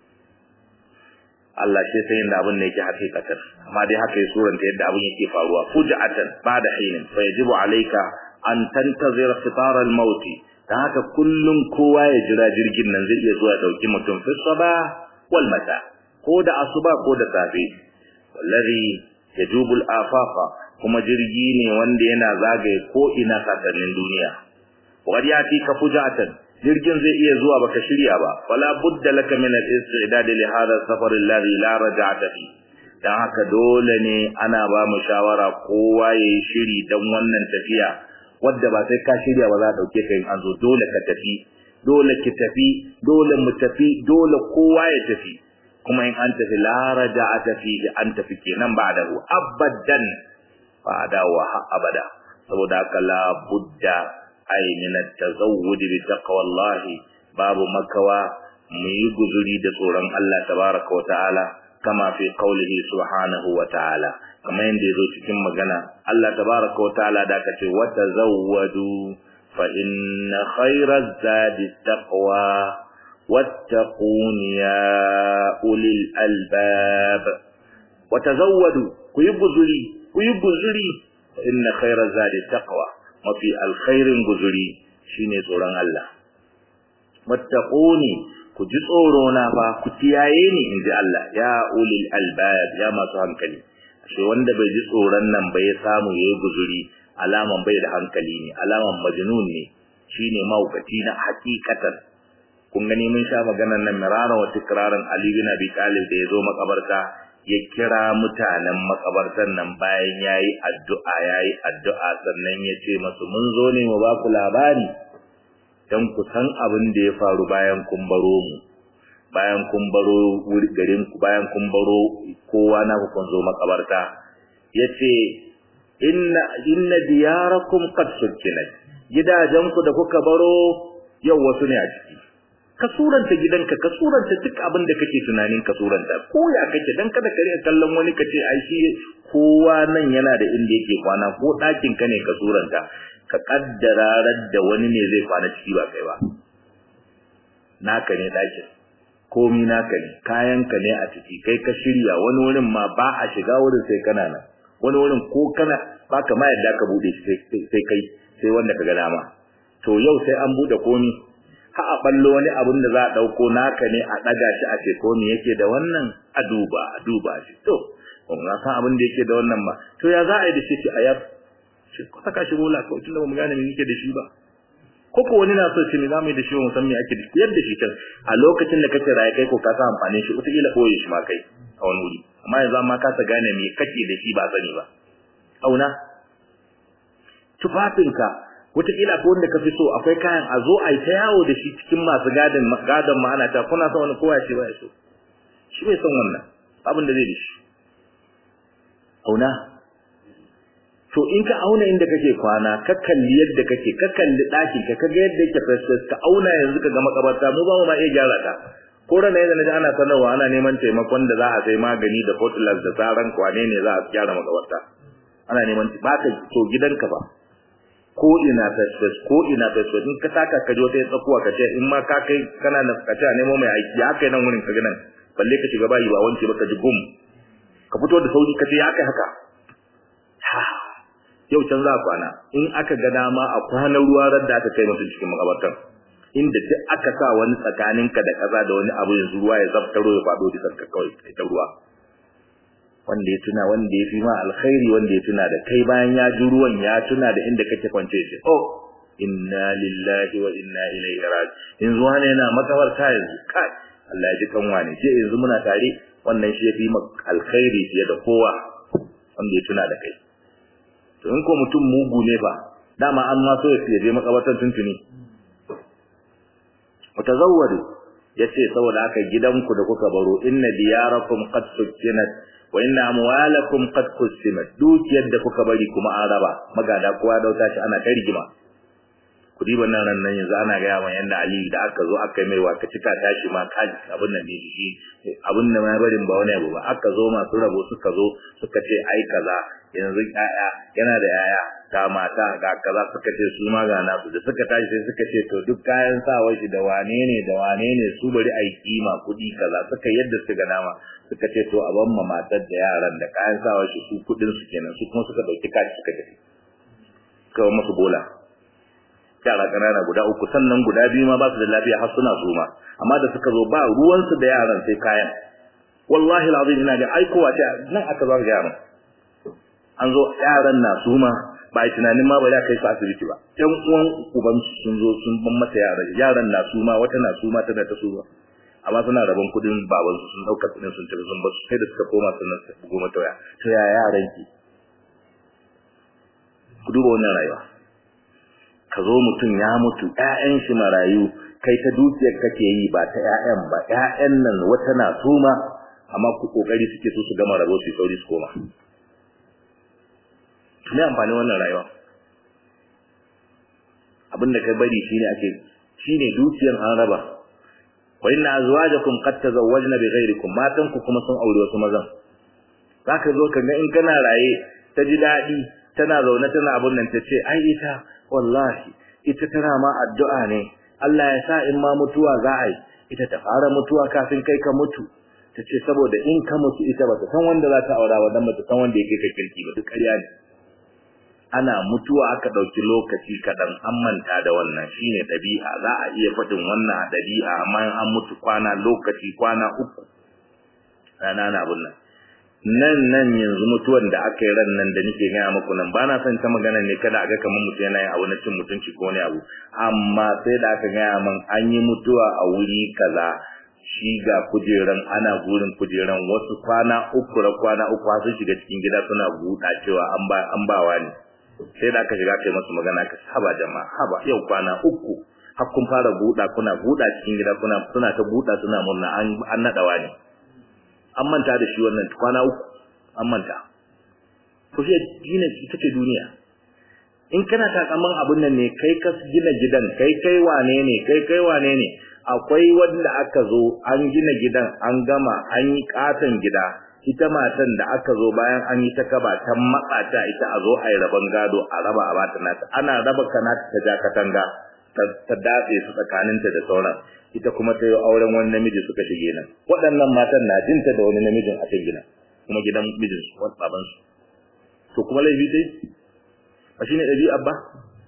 Allah shi sai yanda abin ne yake hakikatan amma dai haka ya suranta yadda abin yake faruwa fuja'atan ba'da hinin fa yajibu alayka an tantazira qitar al-maut dan haka kullun kowa ya jira jirgin nan zai iya zuwa dauki mutum fi sabah wal mata ko da asuba ko da safe wallahi yajubu al-afaqa kuma jirgi ne wanda yana zagaye ko ina sakannin duniya wa yati ka fuja'atan jirgin zai iya zuwa baka shirya ba wala budda laka min al-istidad li hadha as-safar alladhi la raj'ata fi dan haka dole ne ana ba mu shawara kowa yayi shiri dan wannan tafiya wanda ba sai ka shirya ba za dauke ka in an zo dole ka tafi dole ki tafi dole mu tafi dole kowa ya tafi kuma in an tafi la raj'ata fi an tafi kenan ba'dahu abadan ba'da wa abada saboda haka la budda ay min at-tazawwud bi taqwallahi babu makawa mu yi guzuri da tsoron Allah tabaaraka wa ta'ala kama fi qawlihi subhanahu wa ta'ala kama yanda yazo cikin magana Allah tabaaraka wa ta'ala da kace wa tazawwadu fa inna khayra zadi taqwa wattaqun ya ulil albab wa tazawwadu ku yi guzuri ku yi guzuri fa inna khayra zadi taqwa mafi alkhairin guzuri shine tsoron Allah wattaquni ku ji tsoro na fa ku kiyaye ni inji Allah ya ulil albab ya masu hankali shi wanda bai ji tsoron nan bai samu yayi guzuri alaman bai da hankali ne alaman majnun ne shine maukaci na hakikatan kun gani mun sha maganar nan mirara wa tikraran Ali bin Abi Talib da yazo makabarta ya kira mutanen makabartan nan bayan yayi addu'a yayi addu'a sannan ya ce masu mun zo ne mu ba ku labari dan ku san abin da ya faru bayan kun baro mu bayan kun baro wuri garin ku bayan kun baro kowa na ku kun zo makabarta yace inna inna diyarakum qad sukkinat gidajen ku da kuka baro yau wasu ne a ciki ka suranta gidanka ka suranta duk abin da kake tunanin ka suranta ko ya kake dan kada kare kallon wani kace ai shi kowa nan yana da inda yake kwana ko dakin ka ne ka suranta ka kaddara da wani ne zai kwana ciki ba kai ba naka ne dakin komi naka ne kayan ka ne a ciki kai ka shirya wani wurin ma ba a shiga wurin sai kana nan wani wurin ko kana baka ma yadda ka bude sai sai kai sai wanda ka ga dama to yau sai an bude komi ka a ballo wani abin da za a dauko naka ne a daga shi a ce ko me yake da wannan a duba a duba shi to kuma san abin da yake da wannan ba to ya za a yi da shi ci ayar shi ko saka shi bola ko tunda ba mu gane me yake da shi ba ko ko wani na so shi ne zamu yi da shi mu san me ake da shi yadda shi kan a lokacin da kace rayi kai ko ka sa amfani shi wata kila koyi shi ma kai a wani wuri amma yanzu ma ka sa gane me kake da shi ba sani ba auna tufafinka wataƙila ko wanda ka fi so akwai kayan a zo a yi ta yawo da shi cikin masu gadon gadon ma'ana ta kuna son wani kowa ce ba ya so shi bai son wannan abin da zai da shi auna to in ka auna inda kake kwana ka kalli yadda kake ka kalli ɗakin ka kaga yadda yake fesfes ka auna yanzu ka ga makabarta mu ba mu ma iya gyara ta ko rana yanzu naji ana sanarwa ana neman taimakon da za a sai magani da fotilas da tsaron kwane ne za a gyara makabarta ana neman ba ka to gidanka ba ko ina fesfes ko ina fesfes in ka taka ka je wata tsakuwa ka ce in ma ka kai kana na ka ce a nemo mai aiki ya kai nan wurin ka ga nan balle ka shiga bayi ba wanke ba ka ji gum ka fito da sauri ka ce ya kai haka yau can za kwana in aka ga dama a kwanan ruwa radda aka kai mutum cikin makabartar inda duk aka sa wani tsakaninka da kaza da wani abu yanzu ruwa ya zaftaro ya fado da sarka kawai kai ta ruwa wanda ya tuna wanda ya fi ma alkhairi wanda ya tuna da kai bayan ya ji ruwan ya tuna da inda kake kwance shi oh inna lillahi wa inna ilaihi raji'un yanzu wani yana makabarta yanzu kai Allah ya ji kanwa ne je yanzu muna tare wannan shi ya fi ma alkhairi fiye da kowa wanda ya tuna da kai to in ko mutum mugu ne ba dama an ma so ya je makabartar tuntuni mutazawwadu yace saboda haka gidanku da kuka baro inna diyarakum qad sukkinat wa inna amwalakum qad qusimat dukiyar da kuka bari kuma an raba magada kowa dauta shi ana ta rigima kudi wannan ran nan yanzu ana ga yawan yanda Ali da aka zo aka mai waka cika tashi ma kaji abin nan ne shi abin da ma barin ba wani abu ba aka zo masu rabo suka zo suka ce ai kaza yanzu yaya yana da yaya ga mata ga kaza suka ce su ma ga nasu da suka tashi sai suka ce to duk kayan sawa shi da wane ne da wane ne su bari ai kima kudi kaza suka yadda suka nama suka ce to a ban ma matar da yaran da kayan sawa shi su kudin su kenan su kuma suka dauki kaji suka tafi kawai musu bola yara kanana guda uku sannan guda biyu ma ba su da lafiya har suna suma amma da suka zo ba ruwan su da yaran sai kayan wallahi alazim ina ga aikowa ta nan aka ba yaran an zo yaran na suma ba ai tunanin ma ba za kai su asibiti ba ɗan uwan uban su sun zo sun ban mata yaran yaran na suma wata na suma tana ta suma amma suna rabon kudin baban su sun dauka kudin sun tafi sun ba su sai da suka koma sun bugo mata waya to ya yaran ki ku duba wannan rayuwa ka zo mutum ya mutu ƴaƴan shi marayu kai ta dukiyar kake yi ba ta ƴaƴan ba ƴaƴan nan wata na suma amma ku kokari suke so su gama rabo su sauri su koma me amfani wannan rayuwa abinda kai bari shine ake shine dukiyar an raba wa inna azwajakum qad tazawwajna bighairikum matan ku kuma sun aure wasu mazan zaka zo kaga in kana raye ta ji dadi tana zaune tana abun nan tace ai ita wallahi ita tana ma addu'a ne Allah ya sa in ma mutuwa za a yi ita ta fara mutuwa kafin kai ka mutu tace saboda in ka mutu ita ba ta san wanda za ta aura ba dan ba ta san wanda yake ka kirki ba duk ƙarya ne ana mutuwa aka dauki lokaci kadan an manta da wannan shine dabi'a za a iya fadin wannan dabi'a amma an mutu kwana lokaci kwana uku rana na abun nan nan nan yanzu mutuwan da aka yi ran nan da nake gaya muku nan ba na son ta magana ne kada aga kaman mutu yana yin abu na cin mutunci ko ne abu amma sai da aka gaya man an yi mutuwa a wuri kaza shi ga kujeran ana gurin kujeran wasu kwana uku da kwana uku har shiga cikin gida suna buɗa cewa an ba an bawa ne sai da aka shiga kai musu magana ka haba jama'a haba yau kwana uku har kun fara buɗa kuna buɗa cikin gida kuna suna ta buɗa suna murna an an nadawa ne an manta da shi wannan kwana uku an manta ko shi gina ita ce duniya in kana takaman abun nan ne kai ka gina gidan kai kai wane ne kai kai wane ne akwai wanda aka zo an gina gidan an gama an yi katon gida ita matan da aka zo bayan an yi ta kaba ta matsata ita a zo a yi raban gado a raba a bata nata ana raba kanata ta ja katanga ta datse su tsakaninta da sauran ita kuma ta yi auren wani namiji suka shige nan waɗannan matan na jinta da wani namijin a cikin gina kuma gidan mijin su wani baban su to kuma laifi sai ba shine ɗabi'a ba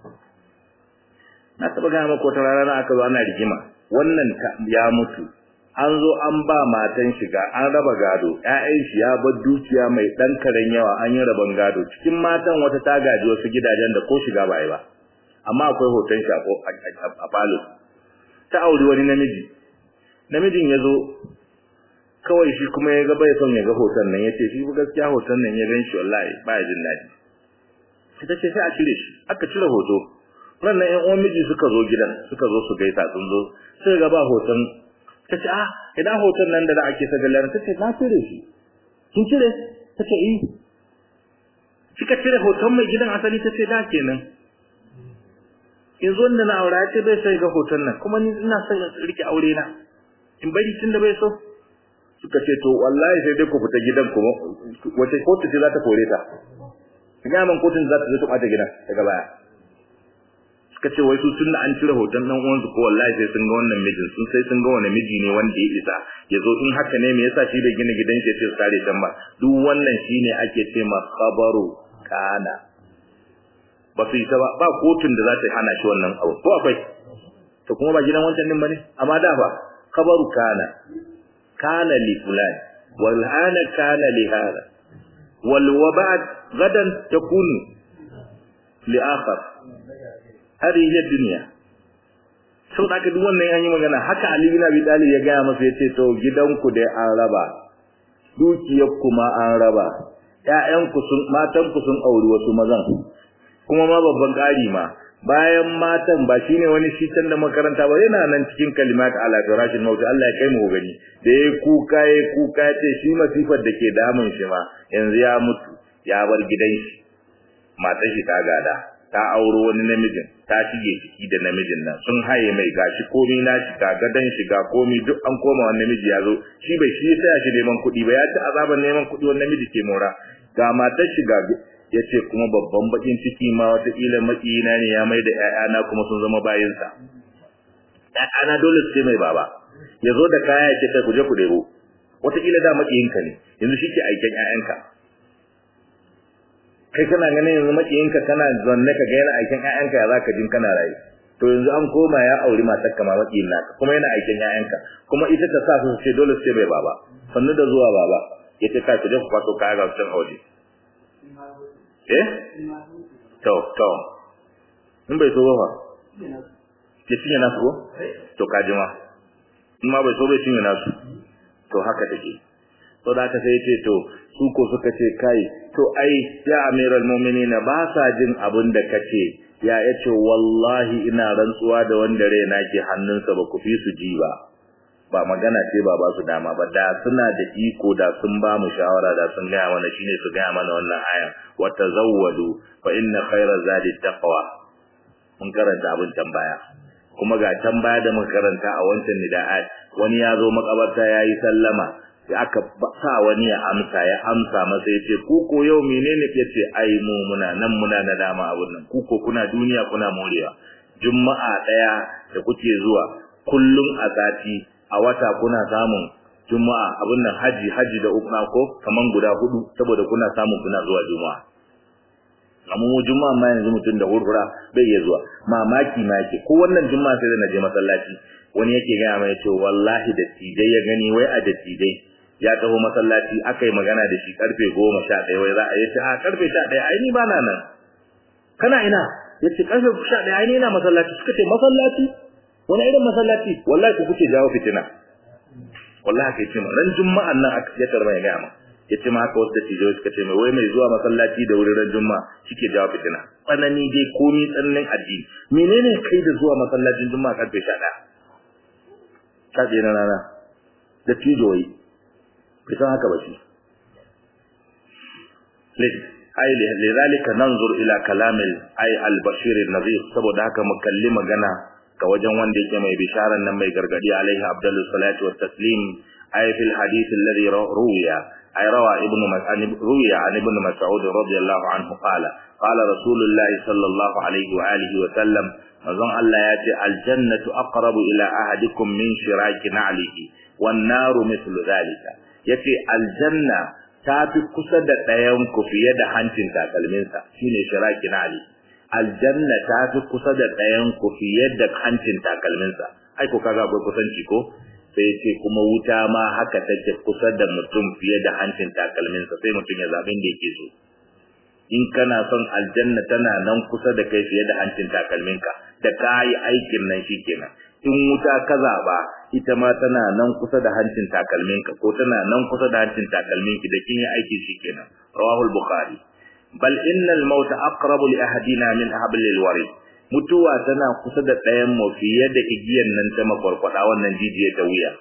na taɓa gaya maka wata rana aka zo ana rigima wannan ya mutu an zo an ba matan shiga an raba gado ƴaƴan shi ya bar dukiya mai ɗan karen yawa an yi raban gado cikin matan wata ta gaji wasu gidajen da ko shiga ba yi ba amma akwai hoton shi a falo ta auri wani namiji namijin ya zo kawai shi kuma ya ga bai son ya ga hoton nan ya ce shi gaskiya hoton nan ya gan shi wallahi ba ya jin daɗi ita ce sai a cire shi aka cire hoto ranar ƴan uwan miji suka zo gidan suka zo su gaisa sun zo sai ga ba hoton ta ce ah idan hoton nan da da ake sagalar ta ce na cire shi kin cire ta ce eh kika cire hoton mai gidan asali ta ce da kenan yanzu wanda na aura ce bai sai ga hoton nan kuma ni ina son rike aure na in bari tun da bai so suka ce to wallahi sai dai ku fita gidan kuma wace kotu ce za ta kore ta ga man kotun za ta zo ta bata gidan daga baya suka ce wai su tun da an cire hoton dan uwansu ko wallahi sai sun ga wannan mijin sun sai sun ga wani miji ne wanda ya isa yazo in haka ne me yasa shi bai gina gidan shi sai su kare can ba duk wannan shine ake ce ma khabaru kana ba su yi ta ba ba kotun da za ta hana shi wannan abu ko akwai to kuma ba gidan wancan din bane amma da ba khabaru kana kana li fulan wal ana kana li hada wal wabad gadan takunu li akhar hadi hiya dunya sau da ka duk wannan an yi magana haka Ali bin Abi Talib ya ga masa yace to gidanku dai an raba dukiyar kuma an raba ƴaƴanku sun matanku sun auri wasu mazan kuma ma babban ƙari ma bayan matan ba shine wani shi can da makaranta ba yana nan cikin kalimat ala firashin maut Allah ya kai mu gani da yayi kuka yayi kuka ce shi masifar da ke damun shi ma yanzu ya mutu ya bar gidan shi matar shi ta gada ta auro wani namijin ta shige ciki da namijin nan sun haye mai gashi komai na shi ga gadan shi ga komai duk an koma wannan namiji ya zo shi bai shi sai shi neman kuɗi ba ya ci azaban neman kuɗi wannan namiji ke mora ga matar shi ga yace kuma babban bakin ciki ma wata kila makiyina ne ya mai da ƴaƴana kuma sun zama bayinsa ƴaƴana dole su ce mai baba yazo da kaya yace kai ku je ku debo wata kila da makiyinka ne yanzu shike aikin ƴaƴanka kai kana ganin yanzu makiyinka kana zanne ka ga yana aikin ƴaƴanka ya zaka jin kana rayi to yanzu an koma ya auri matar kama makiyin naka kuma yana aikin ƴaƴanka kuma ita ta sa su ce dole su ce mai baba sannu da zuwa baba yace kai ku je ku kwaso kaya ga su aure eh to to in bai so ba ke cinye nasu ko to kajima in ma bai so bai cinye nasu to haka take to da aka sai ce to su ko suka ce kai to ai ya amiral mu'minina ba sa jin abin da kace ya yace wallahi ina rantsuwa da wanda raina ke hannunsa ba ku fi su ji ba ba magana ce ba ba su dama ba da suna da iko da sun ba mu shawara da sun gaya mana shine su gaya mana wannan aya wa tazawwadu fa inna khayra zadi taqwa mun karanta abin tambaya kuma ga tambaya da mun karanta a wancan nida'at wani ya zo makabarta yayi sallama sai aka sa wani ya amsa ya amsa masa yace ku ko yau menene yace ai mu muna nan muna da dama abun nan ku ko kuna duniya kuna morewa juma'a daya da kuke zuwa kullum a sati a wata kuna samun juma'a abin nan haji haji da ukna ko kaman guda hudu saboda kuna samun kuna zuwa juma'a amma mu juma'a ma yanzu mutun da hurhura bai iya zuwa mamaki ma yake ko wannan juma'a sai na je masallaci wani yake ga mai ce wallahi da tijai ya gani wai a da tijai ya taho masallaci akai magana da shi karfe goma sha ɗaya wai za a yace a karfe sha ɗaya ai ni bana nan kana ina yace karfe sha ɗaya ai ni ina masallaci suka ce masallaci wani irin masallaci wallahi ku kuke jawo fitina wallahi kai ce ran juma'an nan aka ce tarba ya ga ma yace ma haka wanda tijo suka ce mai wai mai zuwa masallaci da wurin ran juma'a shike jawo fitina tsanani dai komai tsannin addini menene kai da zuwa masallacin juma'a karfe sha ɗaya ka je na rana da tijo yi kisan haka ba shi ai lidhalika nanzur ila kalamil ay al-bashir an-nadhir saboda haka mu kalli magana ga wajen wanda yake mai bisharan nan mai gargadi alaihi abdullu salatu wa taslim ay fil hadith alladhi ruwiya ay rawa ibnu mas'ud ruwiya an ibn mas'ud radiyallahu anhu qala qala rasulullahi sallallahu alaihi wa alihi wa sallam azan Allah ya ce aljannatu aqrabu ila ahadikum min shiraki na'lihi wan naru mithlu dhalika yace aljanna tafi kusa da ɗayan ku fiye da hancin takalminsa shine shiraki na'li aljanna tafi kusa da ɗayan ku fiye da hancin takalminsa ai ko kaga akwai kusanci ko sai yace kuma wuta ma haka take kusa da mutum fiye da hancin takalminsa sai mutum ya zabi inda yake so in kana son aljanna tana nan kusa da kai fiye da hancin takalminka da kai aikin nan shikenan in wuta kaza ba ita ma tana nan kusa da hancin takalminka ko tana nan kusa da hancin takalminki da kin yi aiki shikenan rawahu al-bukhari bal innal mauta aqrabu li ahadina min hablil warid mutuwa tana kusa da ɗayan mu fiye da igiyan nan ta makwarkwada wannan jijiye ta wuya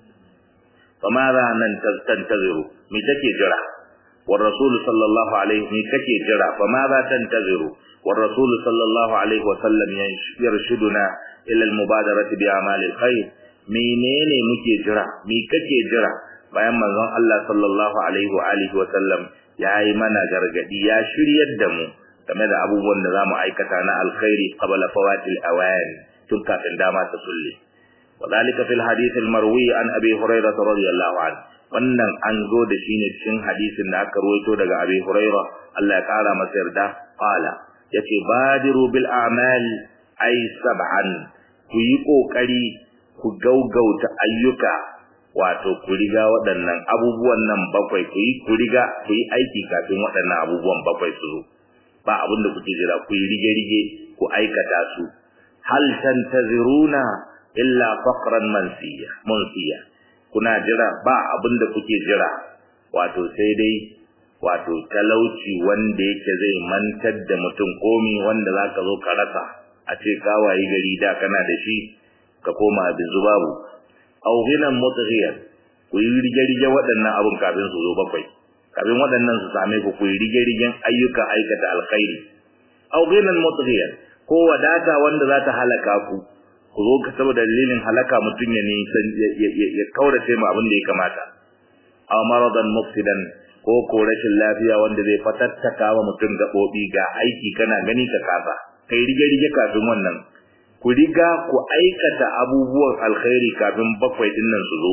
famara nan tantaziru mi take jira war rasul sallallahu alaihi mi take jira famara tantaziru war rasul sallallahu alaihi wa sallam yarshuduna ila al-mubadarati bi a'mal al-khair menene muke jira me kake jira bayan manzon Allah sallallahu alaihi wa alihi wa sallam yayi mana gargadi ya shiryar da mu game da abubuwan da zamu aikata na alkhairi qabla fawatil awan tun kafin dama ta sulle wadalika fil hadith al-marwi an abi hurairah radiyallahu anhu wannan an zo da shi ne cikin hadisin da aka ruwaito daga abi hurairah Allah ya kara masa yarda qala yace badiru bil a'mal ay sab'an ku yi kokari ku gaugauta ayyuka wato ku riga waɗannan abubuwan nan bakwai ku yi ku riga ku yi aiki kafin waɗannan abubuwan bakwai su zo ba abin da kuke jira ku yi rige rige ku aikata su hal tantaziruna illa faqran mansiya munsiya kuna jira ba abin da kuke jira wato sai dai wato talauci wanda yake zai mantar da mutum komi wanda zaka zo ka rasa a ce kawai gari da kana da shi ka koma abin zubabu aw ghinan mutghiyan ku yi rige-rige waɗannan abun kafin su zo bakwai kafin waɗannan su same ku ku yi rige-rigen ayyuka aikata alkhairi aw ghinan mutghiyan ko wadata wanda za ta halaka ku ku zo ka saboda dalilin halaka mutun ya ne ya kaurace mu abin da ya kamata aw maradan mufsidan ko ko rashin lafiya wanda zai fatattaka wa mutun gabobi ga aiki kana gani ka kafa kai rige-rige kafin wannan ku riga ku aikata abubuwan alkhairi kafin bakwai din nan su zo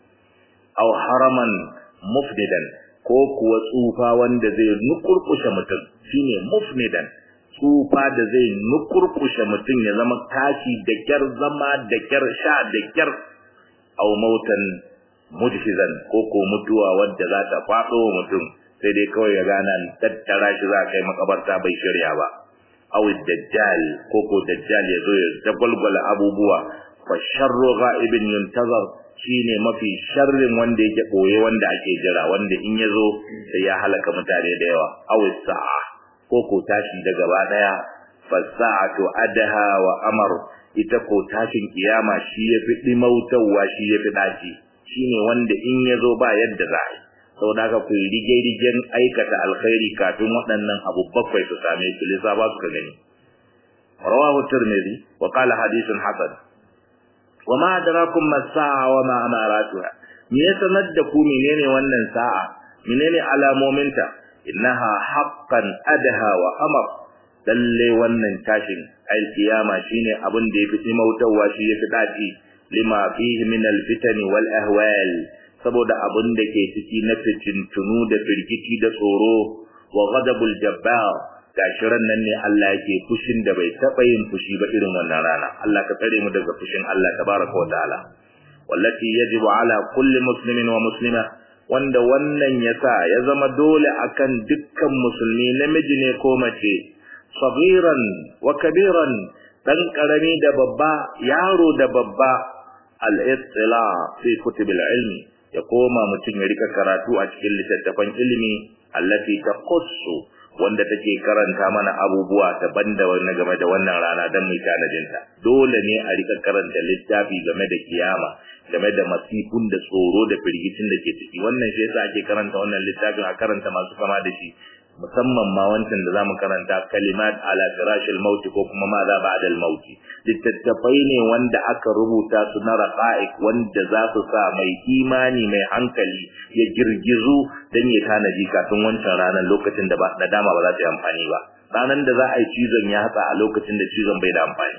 aw haraman mufnidan ko kuwa tsufa wanda zai nukurkushe mutum shine mufnidan tsufa da zai nukurkushe mutum ya zama tashi da kyar zama da kyar sha da kyar aw mautan mujhizan ko ko mutuwa wanda za ta fado mutum sai dai kawai ya gana tattara shi za kai makabarta bai shirya ba aw dajjal ko ko dajjal ya zo ya dagwalgwala abubuwa fa sharru ghaibin yuntazar shine mafi sharrin wanda yake boye wanda ake jira wanda in yazo sai ya halaka mutane da yawa aw sa'a ko ko tashi da gaba daya fa sa'atu adaha wa amar ita ko tashin kiyama shi yafi dimautawa shi yafi daci shine wanda in yazo ba yadda za a saboda haka ku rige rigen aikata alkhairi kafin waɗannan abu bakwai su same su lissa ba su ka gani rawahu tirmidhi wa qala hadithun hasan wa ma adrakum as-sa'a wa ma amaratuha me ya sanar da ku menene wannan sa'a menene alamominta innaha haqqan adha wa amar dalle wannan tashin alkiyama shine abin da yafi mautawa shi yafi daci lima fihi min al-fitan wal ahwal saboda abin da ke ciki na fitintunu da firgici da tsoro wa ghadabul jabbar gashiran nan ne Allah yake fushin da bai taba yin fushi ba irin wannan rana Allah ka tsare mu daga fushin Allah tabaraka wa ta'ala wallati yajibu ala kulli muslimin wa muslima wanda wannan yasa ya zama dole akan dukkan musulmi namiji ne ko mace sagiran wa kabiran dan karami da babba yaro da babba al-ittila fi kutubil ilmi ya koma mutum ya rika karatu a cikin littattafan ilimi allati taqussu wanda take karanta mana abubuwa daban-daban game da wannan rana dan mu tanajinta dole ne a rika karanta littafi game da kiyama game da masifun da tsoro da firgicin da ke ciki wannan shi yasa ake karanta wannan littafin a karanta masu kama da shi musamman ma wancan da zamu karanta kalimat ala firashil maut ko kuma ma za ba'da al maut littattafai ne wanda aka rubuta su na raqa'iq wanda za su sa mai imani mai hankali ya girgizu dan ya tanaji kafin wancan ranar lokacin da ba da dama ba za ta yi amfani ba ranan da za a yi cizon ya hatsa a lokacin da cizon bai da amfani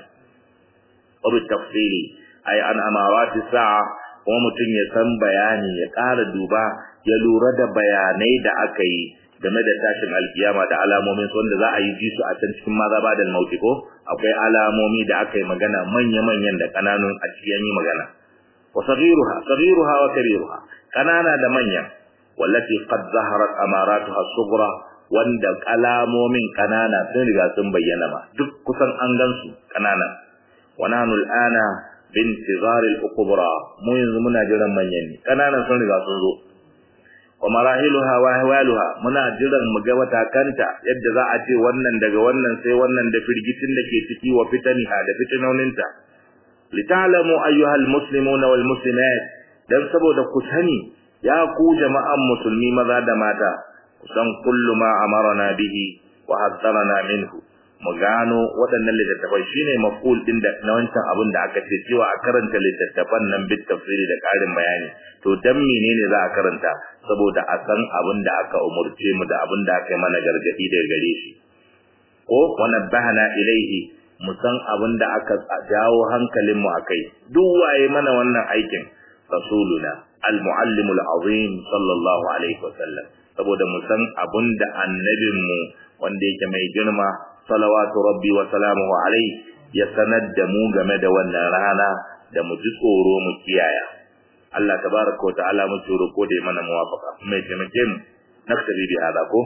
abu tafsiri ay an amarati sa'a kuma mutum ya san bayani ya ƙara duba ya lura da bayanai da aka yi game da tashin alkiyama da alamomin su wanda za a yi ji su a can cikin mazaba da mauti ko akwai alamomi da aka yi magana manya-manyan da kananun a cikin yi magana wa saghiruha saghiruha wa kabiruha kanana da manya wallati qad zaharat amaratuha sughra wanda alamomin kanana sun riga sun bayyana ma duk kusan an gansu kanana wa nahnu al'ana bintizar al-kubra mu yanzu muna jiran manyan ne kananan sun riga sun zo wa marahiluha wa ahwaluha muna jiran mu ga watakanta yadda za a ce wannan daga wannan sai wannan da firgitin da ke ciki wa fitaniha da fitinoninta litalamu ayyuhal muslimuna wal muslimat dan saboda ku sani ya ku jama'an musulmi maza da mata kusan kullu ma amarna bihi wa haddana minhu mu gano waɗannan littattafai shine maf'ul din da na wancan abin da aka ce cewa a karanta littattafan nan bit tafsiri da ƙarin bayani to dan menene za a karanta saboda a san abin da aka umurce mu da abin da aka yi mana gargadi daga gare shi ko wannan bahana ilaihi mu san abin da aka jawo hankalin mu akai duk waye mana wannan aikin rasuluna al-muallimul azim sallallahu alaihi wasallam saboda mu san abin da annabin mu wanda yake mai girma salawatu rabbi wa salamuhu alaihi ya sanar da mu game da wannan rana da mu ji tsoro mu kiyaya Allah tabaraka wa ta'ala mu tsoro ko da mana muwafaqa mai taimake mu naktabi bi hada ko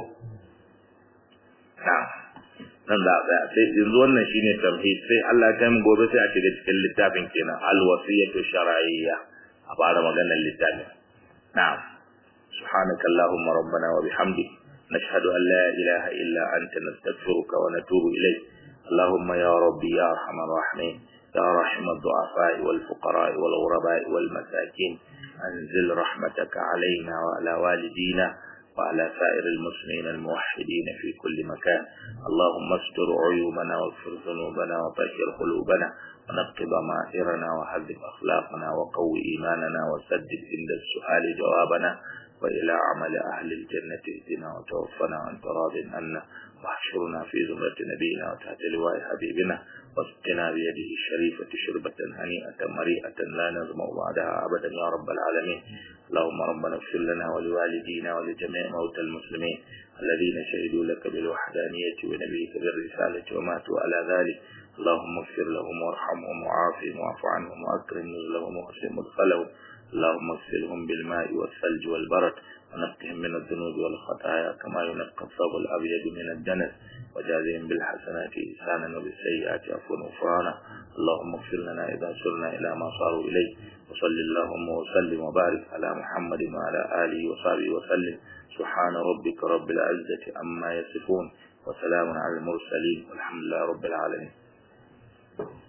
na'am nan da ga sai yanzu wannan shine tamhid sai Allah ya mu gobe sai a shiga cikin littafin kenan al-wasiyatu shar'iyya a fara maganar littafin na'am subhanakallahumma rabbana wa bihamdika نشهد أن لا إله إلا أنت نستغفرك ونتوب إليك. اللهم يا ربي يا أرحم الراحمين يا رحم الضعفاء والفقراء والغرباء والمساكين أنزل رحمتك علينا وعلى والدينا وعلى سائر المسلمين الموحدين في كل مكان. اللهم استر عيوبنا واغفر ذنوبنا وطهر قلوبنا ونقض ضمائرنا وحذب أخلاقنا وقوي إيماننا وسدد عند السؤال جوابنا وإلى عمل أهل الجنة اهدنا وتوفنا وأنت راض عنا واحشرنا في زمرة نبينا وتحت لواء حبيبنا واسقنا بيده الشريفة شربة هنيئة مريئة لا نظمأ بعدها أبدا يا رب العالمين. اللهم ربنا اغفر لنا ولوالدينا ولجميع موتى المسلمين الذين شهدوا لك بالوحدانية ونبيك بالرسالة وماتوا على ذلك. اللهم اغفر لهم وارحمهم وعافهم واعف عنهم وأكرم نزلهم وحسن مدخلهم. اللهم اغسلهم بالماء والثلج والبرد ونقهم من الذنوب والخطايا كما ينقى الثوب الأبيض من الدنس وجازهم بالحسنات إحسانا وبالسيئات عفوا وغفرانا. اللهم اغفر لنا إذا سرنا إلى ما صاروا إليه وصل اللهم وسلم وبارك على محمد وعلى آله وصحبه وسلم. سبحان ربك رب العزة عما يصفون وسلام على المرسلين والحمد لله رب العالمين.